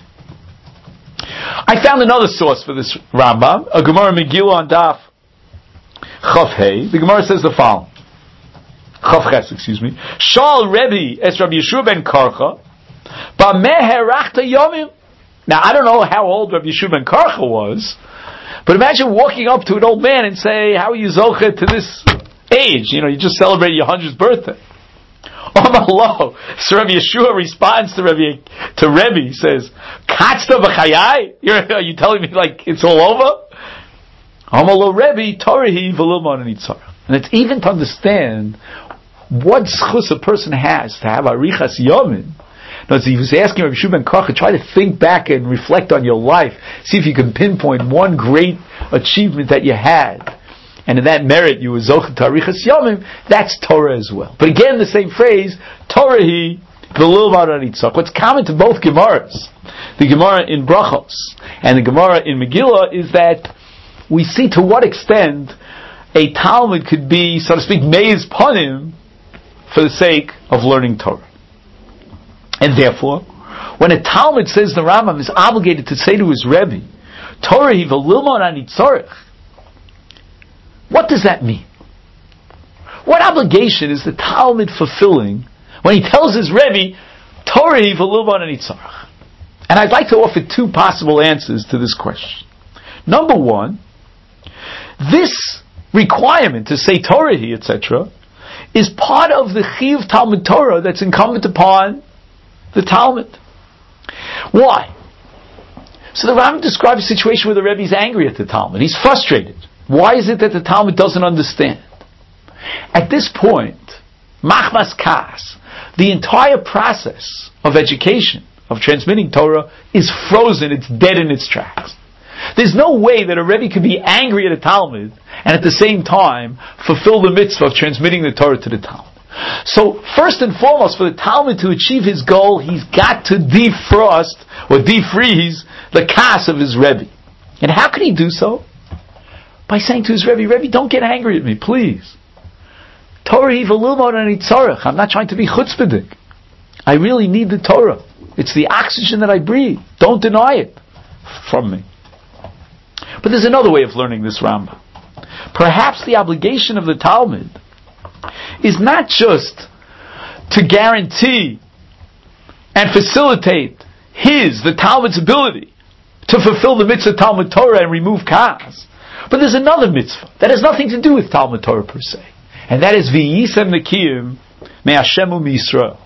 I found another source for this Rambam, a Gemara Megillah on Daf Chaf Hey. The Gemara says the following. Chaf Ches, excuse me. Shal Rebbe es Rabbi Yeshua ben Karcha b'meh herachta yomim. Now I don't know how old Rabbi Yeshua ben Karcha was, but imagine walking up to an old man and say, "How are you zoche to this age? You know, you just celebrated your hundredth birthday." Oh, so Rabbi Yeshua responds to Rabbi to Rebbe. He says, "Katzta b'chayai? Are you telling me like it's all over?" Amalo Rebbe Torahi v'lilmod anitzarach. And it's even to understand what schus a person has to have arichas yamin. Now, he was asking Rabbi Yeshua ben Karcha, try to think back and reflect on your life, see if you can pinpoint one great achievement that you had. And in that merit, you were zocheh to arichas yomim. That's Torah as well. But again, the same phrase, Torah hi v'lilmod anitzarach. What's common to both Gemaras, the Gemara in Brachos and the Gemara in Megillah, is that we see to what extent a Talmud could be, so to speak, meiz panim for the sake of learning Torah. And therefore, when a Talmud says the Rambam is obligated to say to his Rebbe, Torah hi v'lilmod anitzarach, what does that mean? What obligation is the Talmud fulfilling when he tells his Rebbe, Torah hi v'lilmod anitzarach? And I'd like to offer two possible answers to this question. Number one, this requirement to say Torah hi, et cetera, is part of the Chiyuv Talmud Torah that's incumbent upon the Talmud. Why? So the Rambam describes a situation where the Rebbe is angry at the Talmud. He's frustrated. Why is it that the Talmud doesn't understand? At this point, machmas kas, the entire process of education, of transmitting Torah, is frozen. It's dead in its tracks. There's no way that a Rebbe could be angry at a Talmud and at the same time fulfill the mitzvah of transmitting the Torah to the Talmud. So, first and foremost, for the Talmud to achieve his goal, he's got to defrost or defreeze the kas of his Rebbe. And how can he do so? By saying to his Rebbe, Rebbe, don't get angry at me, please. Torah hi v'lilmod anitzarach. I'm not trying to be chutzpahdik. I really need the Torah. It's the oxygen that I breathe. Don't deny it from me. But there's another way of learning this Rambam. Perhaps the obligation of the Talmud is not just to guarantee and facilitate his, the Talmud's ability to fulfill the mitzvah Talmud Torah and remove kas. But there's another mitzvah that has nothing to do with Talmud Torah per se. And that is v'yisem nekiyim me'Hashemu miYisrael.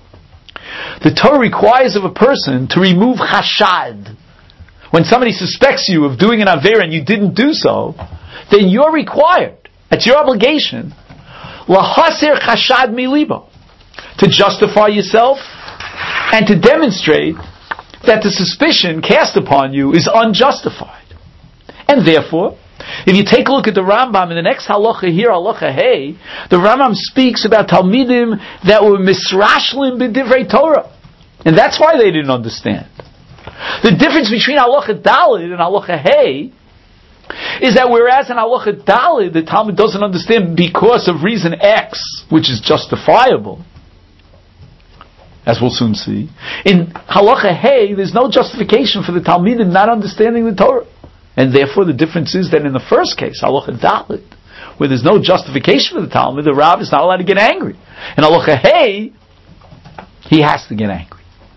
The Torah requires of a person to remove chashad. When somebody suspects you of doing an avera and you didn't do so, then you're required, it's your obligation, lahasir chashad milibo, to justify yourself and to demonstrate that the suspicion cast upon you is unjustified. And therefore, if you take a look at the Rambam in the next halacha here, halacha hey, the Rambam speaks about talmidim that were misrashlim b'divrei Torah, and that's why they didn't understand. The difference between halacha dalid and halacha hey is that whereas in halacha dalid the Talmud doesn't understand because of reason X, which is justifiable, as we'll soon see, in halacha hey there's no justification for the talmidim not understanding the Torah. And therefore the difference is that in the first case, halacha dalid, where there's no justification for the Talmud, the Rav is not allowed to get angry. In halacha hey, he has to get angry.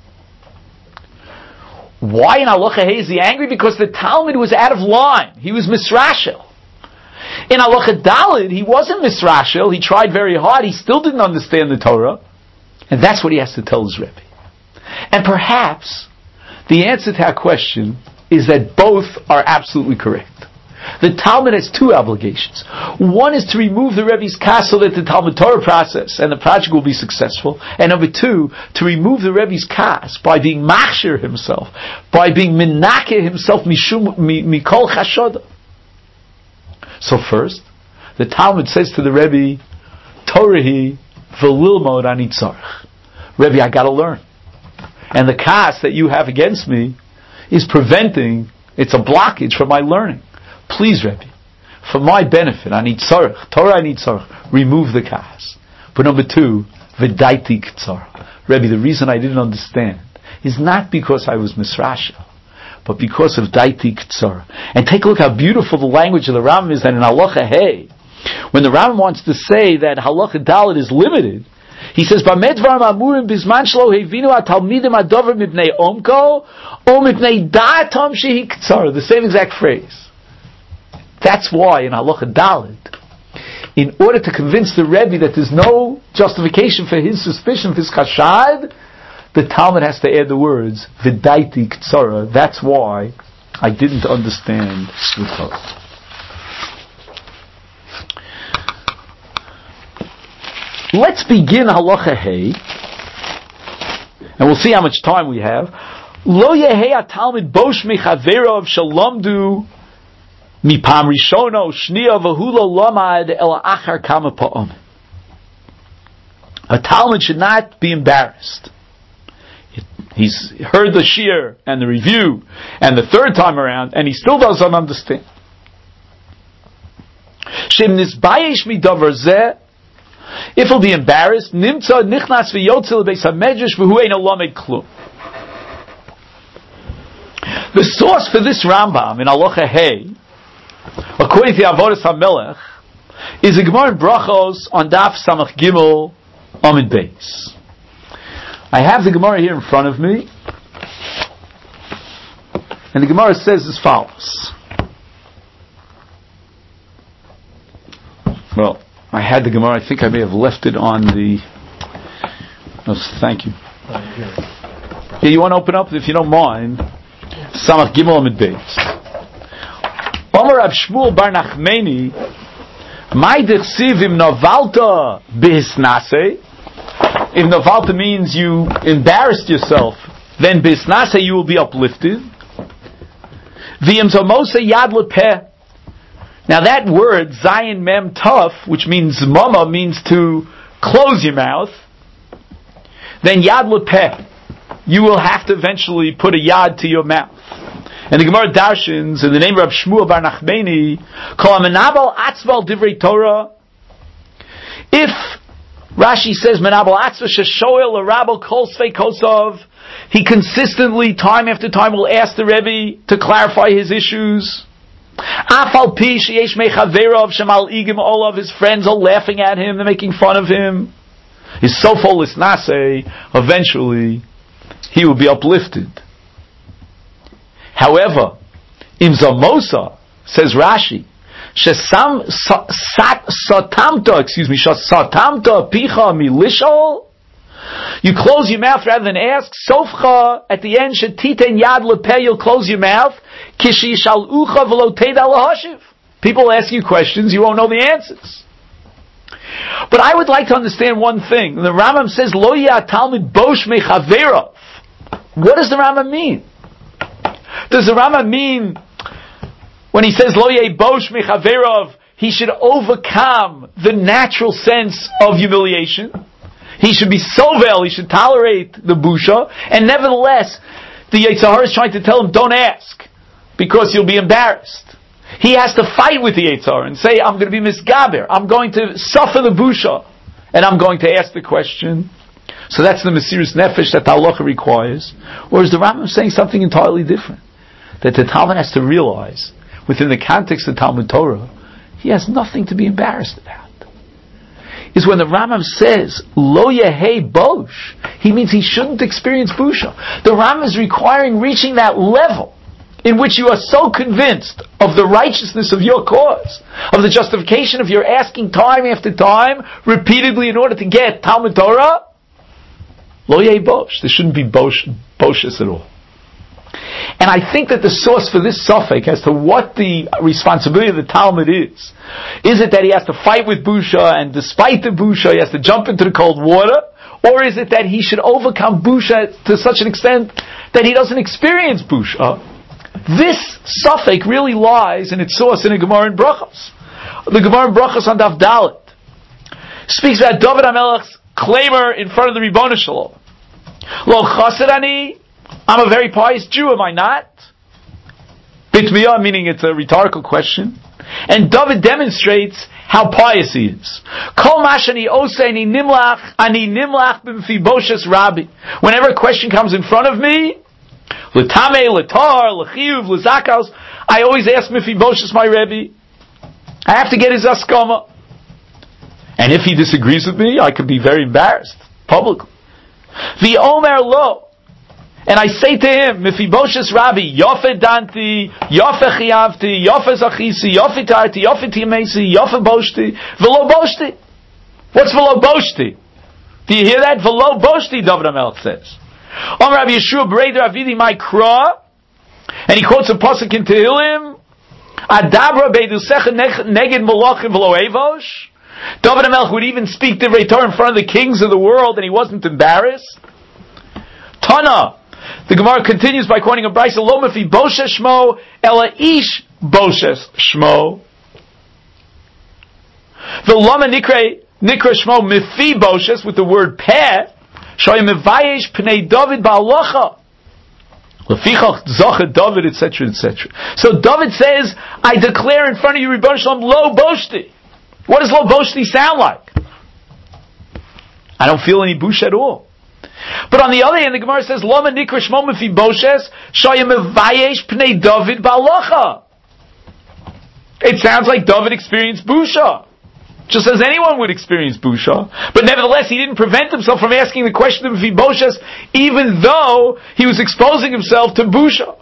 Why in halacha hey is he angry? Because the Talmud was out of line. He was misrashel. In halacha dalid, he wasn't misrashel. He tried very hard. He still didn't understand the Torah. And that's what he has to tell his Rebbe. And perhaps the answer to that question is that both are absolutely correct. The Talmud has two obligations. One is to remove the Rebbe's kas so that the Talmud Torah process and the project will be successful. And number two, to remove the Rebbe's kas by being machshir himself, by being menakeh himself mishum mikol chashoda. So first, the Talmud says to the Rebbe, Torah hi v'lilmod anitzarach. Rebbe, I gotta learn. And the kas that you have against me is preventing, it's a blockage for my learning. Please, Rebbe, for my benefit, I need tzarech. Torah, I need tzarech. Remove the kas. But number two, v'daiti k'tzarech. Rebbe, the reason I didn't understand is not because I was misrasha, but because of daiti k'tzarech. And take a look how beautiful the language of the Rambam is, that in halacha hey, when the Rambam wants to say that halacha dalet is limited, he says, "Bamedvar ma'amurim bisman shelo hevinu atalmidim adover mipnei omko o mipnei da'atam shehi k'tzara." The same exact phrase. That's why in halacha dalet, in order to convince the Rebbe that there's no justification for his suspicion, for his chashad, the Talmud has to add the words "v'daiti k'tzara." That's why I didn't understand the Torah. Let's begin halacha hey, and we'll see how much time we have. Lo yehei atalmid bosh mechaverov shalomdu mipam rishono shniya v'hu lo lomad el achar kama pa'om. A Talmud should not be embarrassed. He's heard the shiur and the review, and the third time around, and he still doesn't understand. Shem nisbayesh midavar zeh. If he'll be embarrassed, nimtza nichnas v'yotzel beis hamedrash v'hu ein lamed klum. The source for this Rambam in halacha hey, according to Avodas HaMelech, is a Gemara in Brachos on Daf Samach Gimel Amid Beis. I have the Gemara here in front of me, and the Gemara says as follows. Well, I had the Gemara. I think I may have left it on the. Oh, thank you. Yeah, you want to open up if you don't mind. Samach Gimel Amid Beis. Omer Rab Shmuel Bar Nachmeni, Mai Dechsiv Im Novalta Bihisnase. If Novalta means you embarrassed yourself, then Bihisnase you will be uplifted. V'im Zomose Yad Lepeh. Now that word, Zayin Mem Tuf, which means Mama, means to close your mouth. Then Yad Lepeh, you will have to eventually put a yad to your mouth. And the Gemara darshins, in the name of Rab Shmuel Bar Nachmeni, Kol Menabal Atzval Divrei Torah. If Rashi says Menabal Atzval Sheshoel Rabal Kol Svei Kosov, he consistently, time after time, will ask the Rebbe to clarify his issues. Afal pi sheyesh mechaverov shemal igim, all of his friends are laughing at him, they're making fun of him. His sofo lisnase, eventually he will be uplifted. However, im zamosa, says Rashi, shesam satamta, excuse me, satamta picha milishol. You close your mouth rather than ask. Sofcha, at the end, shetiten yad lepeh, you'll close your mouth. Kishi shalucha v'lo teda lahashiv. People ask you questions, you won't know the answers. But I would like to understand one thing. The Rambam says, Lo yeh talmid bosh mechaverov. What does the Rambam mean? Does the Rambam mean, when he says, Lo yeh bosh mechaverov, he should overcome the natural sense of humiliation? He should be sovel, he should tolerate the busha, and nevertheless, the Yetzer Hara is trying to tell him, don't ask, because you'll be embarrassed. He has to fight with the Yetzer Hara and say, I'm going to be misgaber, I'm going to suffer the busha, and I'm going to ask the question. So that's the Mesiras Nefesh that the halacha requires. Whereas the Rambam is saying something entirely different. That the Talmud has to realize, within the context of Talmud Torah, he has nothing to be embarrassed about. Is when the Rambam says, Lo yehei bosh, he means he shouldn't experience busha. The Rambam is requiring reaching that level in which you are so convinced of the righteousness of your cause, of the justification of your asking time after time, repeatedly in order to get Talmud Torah. Lo yehei bosh. There shouldn't be bosh, boshes at all. And I think that the source for this suffix as to what the responsibility of the Talmud is, is it that he has to fight with busha, and despite the busha he has to jump into the cold water, or is it that he should overcome busha to such an extent that he doesn't experience busha? This suffix really lies in its source in a Gemara in Brachos. The Gemara in Brachos on Daf Dalet speaks about David HaMelech's claimer in front of the Ribono Shalom. Lo chassid ani, I'm a very pious Jew, am I not? Bitmiya, meaning it's a rhetorical question. And David demonstrates how pious he is. Kol mashani oseni nimlach ani nimlach b'mfiboshes rabbi. Whenever a question comes in front of me, l'tamei, l'tar, l'chiyuv, l'zakaus, I always ask Mephibosheth, my Rebbe. I have to get his askama. And if he disagrees with me, I could be very embarrassed publicly. The Omer lo. And I say to him, Mephibosheth Rabbi, Yofe Danti, Yofe Chiyavti, Yofe Zachisi, Yofe Tarti, Yofe Timesi, Yofe Boshti, Velo Boshti. What's Velo Boshti? Do you hear that? Velo Boshti, David HaMelech says. Om Rabbi Yeshua Bereder Avidi my Kra, and he quotes a pasuk in Tehillim, Adabra Beidusecha Neged Malachim Velo Evosh. David HaMelech would even speak to Torah in front of the kings of the world, and he wasn't embarrassed. Tana. The Gemara continues by quoting a brayso, Lo Mephibosheth Shmo, Ela Ish Boshes Shmo. The Lama Nikra Nikra Shmo Mephibosheth with the word Peh, Shoyim Mevayesh Pnei David Ba'alocha. Lefichach Zocha David, et cetera, et cetera. So David says, I declare in front of you, Ribbon Shalom, Lo Boshti. What does Lo Boshti sound like? I don't feel any bush at all. But on the other hand, the Gemara says, Loma Nikra Shmo Mephibosheth, Shoyim Mevayesh Pnei David Ba'alocha. It sounds like David experienced busha. Just as anyone would experience busha. But nevertheless, he didn't prevent himself from asking the question of Mephibosheth, even though he was exposing himself to busha.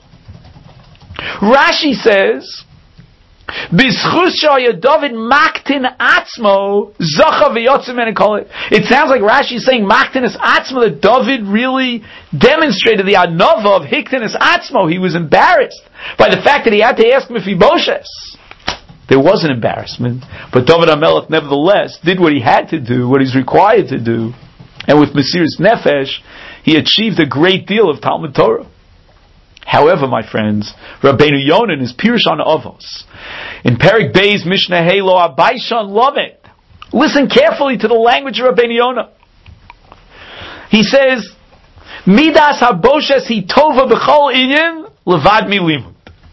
Rashi says, B'schus shoya David maktin atzmo zacha v'yotzim menekol. It sounds like Rashi is saying maktin es atzmo, that David really demonstrated the anova of hiktin es atzmo. He was embarrassed by the fact that he had to ask Mephibosheth. There was an embarrassment, but David HaMelech nevertheless did what he had to do, what he's required to do, and with Mesiras Nefesh, he achieved a great deal of Talmud Torah. However, my friends, Rabbeinu Yonan is Pirush on Avos. In Perek Beis Mishnah Hey Lo Abaishan Lamed. Listen carefully to the language of Rabbeinu Yonan. He says, Midas haboshes hi tova b'chol inyan levad milimud.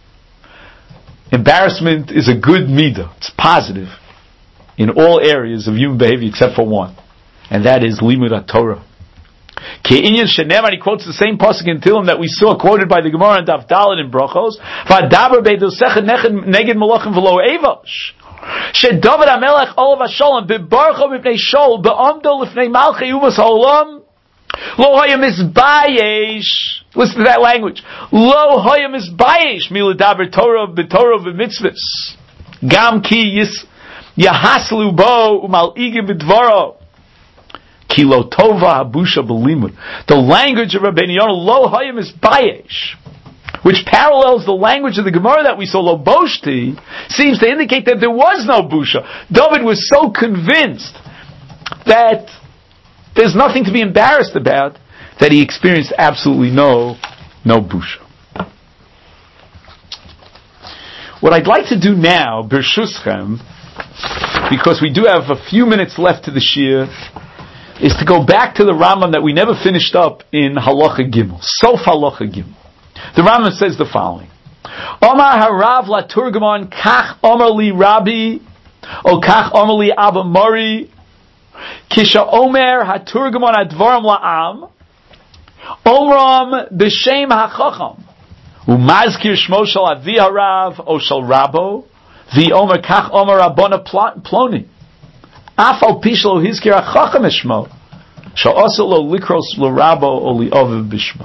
Embarrassment is a good midah. It's positive in all areas of human behavior except for one, and that is limud HaTorah. Ke'inyan shenemar, he quotes the same pasuk in Tehillim that we saw quoted by the Gemara in Daf Dalet in Brachos. V'adaber beidusecha neged malachim v'lo evosh. Shedavid HaMelech olav hasholem bebarcho mipnei shol be'amdo lifnei malchei umas ha'olam lo haya misbayesh. Listen to that language. Lo haya misbayesh miladaber Torah b'Torah v'mitzvahs gam ki yis yahaslu bo umal'igim b'dvaro. Kilo tova habusha b'limud. The language of Rabbeinu Yonan, lo hayim is bayesh, which parallels the language of the Gemara that we saw, lo boshti, seems to indicate that there was no busha. David was so convinced that there's nothing to be embarrassed about that he experienced absolutely no, no busha. What I'd like to do now, Birshuschem, because we do have a few minutes left to the shir, is to go back to the Rambam that we never finished up in Halacha Gimel, Sof Halacha Gimel. The Rambam says the following: Omar harav la turgamon kach omar li Rabbi, o kach omar li Abba Mori, kisha omer haturgamon advaram la'am, omram b'shem hachacham, umazkir shmo shel avi harav o shel Rabbo, vi omer kach omar Rabbona ploni. Afal pishlo hizkir achacham eshmo, sha'asa lo likros lo Rabbo o li oviv bishmo.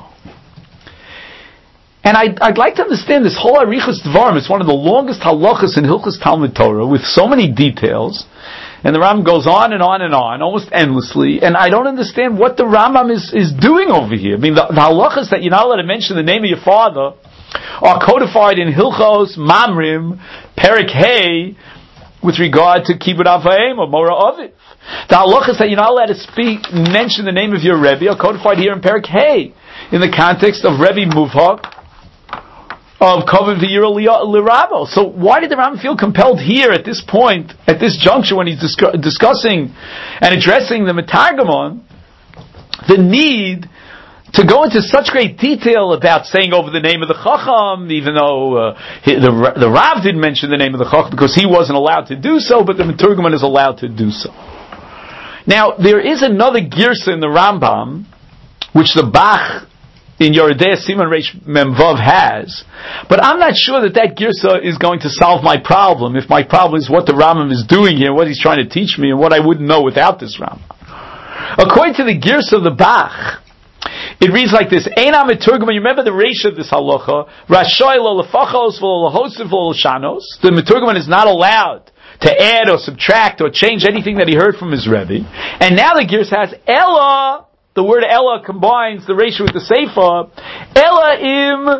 And I'd, I'd like to understand this whole Arichas Dvarim. It's one of the longest halachas in Hilchas Talmud Torah with so many details. And the Rambam goes on and on and on, almost endlessly. And I don't understand what the Rambam is, is doing over here. I mean, the, the halachas that you're not allowed to mention the name of your father are codified in Hilchos Mamrim, Perek Hey, with regard to Kibbud Avayim or Mora Aviv. The halachas that you're not allowed to speak, mention the name of your Rebbe are codified here in Perek Hey, in the context of Rebbe Muvhak, of Koviv V'Yira L'Rabo. So why did the Rambam feel compelled here at this point, at this juncture, when he's discuss- discussing and addressing the Metargamon, the need to go into such great detail about saying over the name of the Chacham, even though uh, the, the Rav didn't mention the name of the Chacham because he wasn't allowed to do so, but the Meturgaman is allowed to do so. Now, there is another girsa in the Rambam, which the Bach in Yoredei Siman Reish Memvav has, but I'm not sure that that girsa is going to solve my problem, if my problem is what the Rambam is doing here, what he's trying to teach me, and what I wouldn't know without this Rambam. According to the girsa of the Bach, it reads like this: Eina Meturgaman. You remember the reish of this halacha? Rashoy lo lefachos v'lo lahosif v'lo shanos. The Meturgaman is not allowed to add or subtract or change anything that he heard from his Rebbe. And now the Girs has Ella. The word Ella combines the reish with the Sefer. Ella im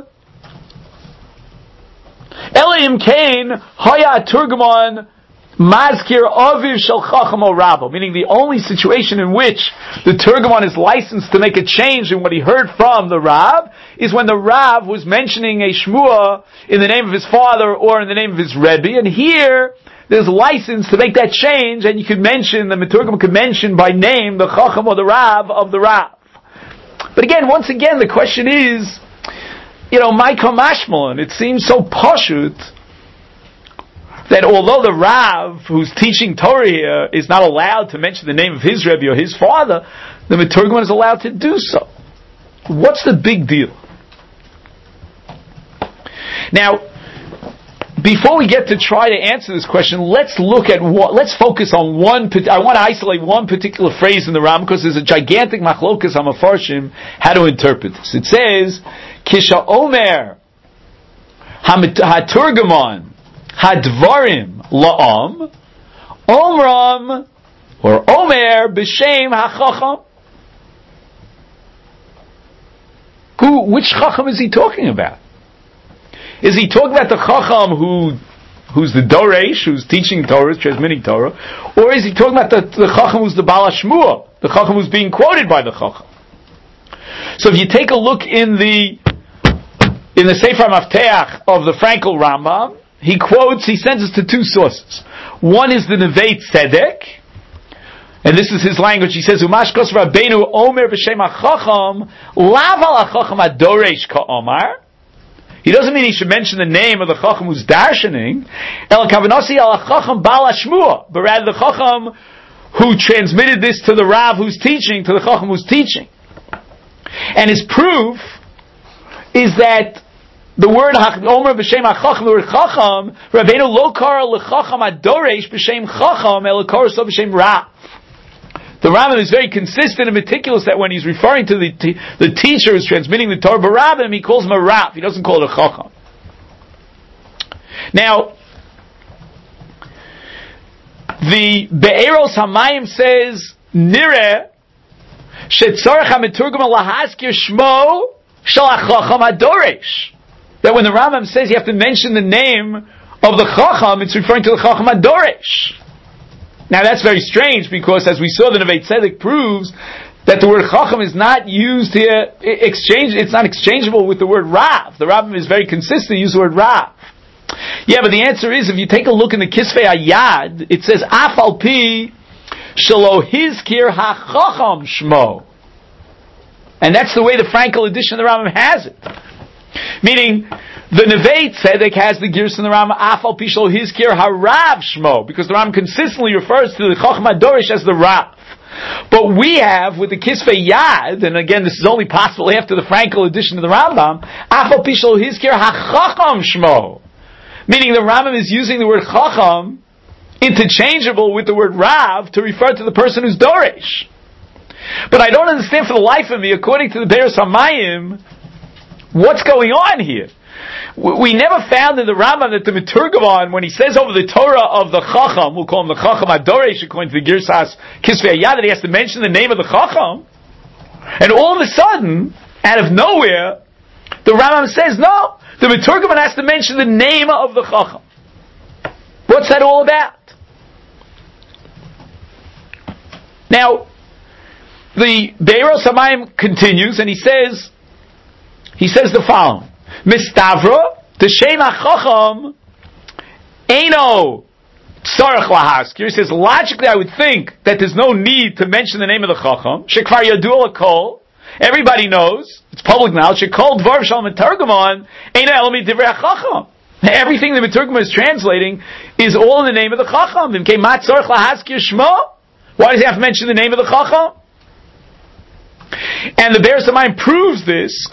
Ella im kain haya Turgaman Mazkir Aviv Shel Chacham O Rabbo, meaning the only situation in which the Turgaman is licensed to make a change in what he heard from the Rav is when the Rav was mentioning a Shmuah in the name of his father or in the name of his Rebbe, and here there's license to make that change, and you could mention, the Turgaman could mention by name the Chacham or the Rav of the Rav. But again, once again, the question is, you know, Maika Mashmon, it seems so pashut that although the Rav who's teaching Torah here is not allowed to mention the name of his Rebbe or his father, the Meturgaman is allowed to do so. What's the big deal? Now, before we get to try to answer this question, let's look at what, let's focus on one, I want to isolate one particular phrase in the Ram because there's a gigantic machlokas hamafarshim how to interpret this. It says, Kisha Omer HaTurgaman Hadvarim la'am, Omram, or Omer b'shem ha'chacham. Who, which chacham is he talking about? Is he talking about the chacham who, who's the doresh, who's teaching Torah, transmitting Torah, or is he talking about the, the chacham who's the Baal HaShmuah, the chacham who's being quoted by the chacham? So if you take a look in the in the Sefer Mafteach of the Frankel Rambam, he quotes, he sends us to two sources. One is the Nevei Tzedek, and this is his language. He says, Umash kos Rabbeinu Omer b'shem ha'chacham, lav al ha'chacham adoresh ka'omar. He doesn't mean he should mention the name of the chacham who's darshaning, el kavanasi al ha'chacham bal ha'shmuah, but rather the chacham who transmitted this to the Rav who's teaching, to the chacham who's teaching. And his proof is that the word Omer b'shem ha'chacham, the word chacham, Rabbeinu lo kara l'chacham adoresh b'shem chacham, el kara so b'shem Rav. The Rambam is very consistent and meticulous that when he's referring to the t- the teacher who's transmitting the Torah b'Rabbim, he calls him a Rav. He doesn't call it a chacham. Now, the Be'eros Hamayim says, Nireh shetzarech ha'meturgam lahaskir shmo shel ha'chacham adoresh. That when the Rambam says you have to mention the name of the Chacham, it's referring to the Chacham HaDoresh. Now that's very strange because as we saw, the Nevei Tzedek proves that the word Chacham is not used here, exchange, it's not exchangeable with the word Rav. The Rambam is very consistent, use the word Rav. Yeah, but the answer is, if you take a look in the Kisvei Ayad, it says, Af al pi shelo hizkir ha-Chacham shmo. And that's the way the Frankel edition of the Rambam has it. Meaning, the Nevei Tzedek has the Girs in the Rambam, Afal Pishlo Hizkir Harav Shmo, because the Rambam consistently refers to the Chacham HaDoresh as the Rav. But we have, with the Kisvei Yad, and again, this is only possible after the Frankel edition of the Rambam, Afal Pishlo Hizkir HaChacham Shmo. Meaning the Rambam is using the word Chacham interchangeable with the word Rav to refer to the person who's Doresh. But I don't understand for the life of me, according to the Be'eros Hamayim, what's going on here? We never found in the Rambam that the Meturgaman, when he says over the Torah of the Chacham, we'll call him the Chacham HaDoresh according to the Girsas Kisvei Ayad, that he has to mention the name of the Chacham. And all of a sudden, out of nowhere, the Rambam says, no, the Meturgaman has to mention the name of the Chacham. What's that all about? Now, the Be'eros Hamayim continues, and he says, he says the following: Mistavra, the Shem HaChacham, Eino Tzarech Lahaskir. He says, logically I would think that there's no need to mention the name of the Chacham. Shekvar Yadu L'Kol, everybody knows, it's public knowledge, called Dvar Shalom and Targumon, Eina Elmi Divrei HaChacham. Everything the Meturgama is translating is all in the name of the Chacham. Why does he have to mention the name of the Chacham? And the Beis Hamayim proves this.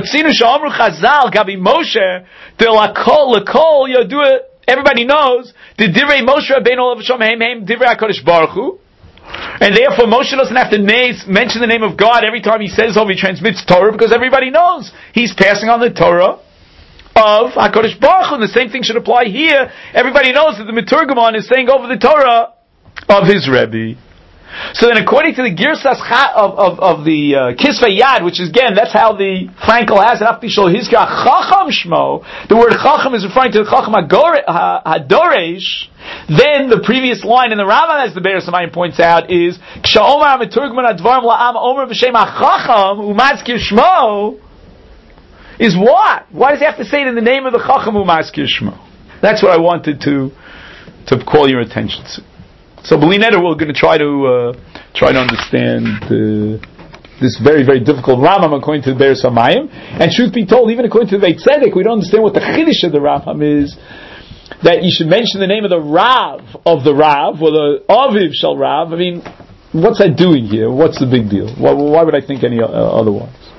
Everybody knows the Divrei Moshe Rabbeinu Divrei HaKadosh Baruch Hu. And therefore Moshe doesn't have to mention the name of God every time he says or he transmits Torah, because everybody knows he's passing on the Torah of HaKadosh Baruch Hu. And the same thing should apply here. Everybody knows that the Meturgamon is saying over the Torah of his Rebbe. So then, according to the Girsas of, of, of the uh, Kisvei Yad, which is, again, that's how the Frankel has it, Chacham Shmo, the word Chacham is referring to the Chacham HaDoresh, then the previous line in the Rambam, as the Beis Hamayim points out, is Ksha'omar HaMeturgman HaDvarim La'am Omer B'Shem HaChacham U'Mazkir Shmo, is what? Why does he have to say it in the name of the Chacham U'Mazkir Shmo? That's what I wanted to to call your attention to. So, Belinetta, we're going to try to uh, try to understand uh, this very, very difficult Rambam according to the Beis Hamayim. And truth be told, even according to the Veit Tzedek, we don't understand what the Chiddush of the Rambam is. That you should mention the name of the Rav of the Rav, or the Aviv Shal Rav. I mean, what's that doing here? What's the big deal? Why, why would I think any uh, otherwise?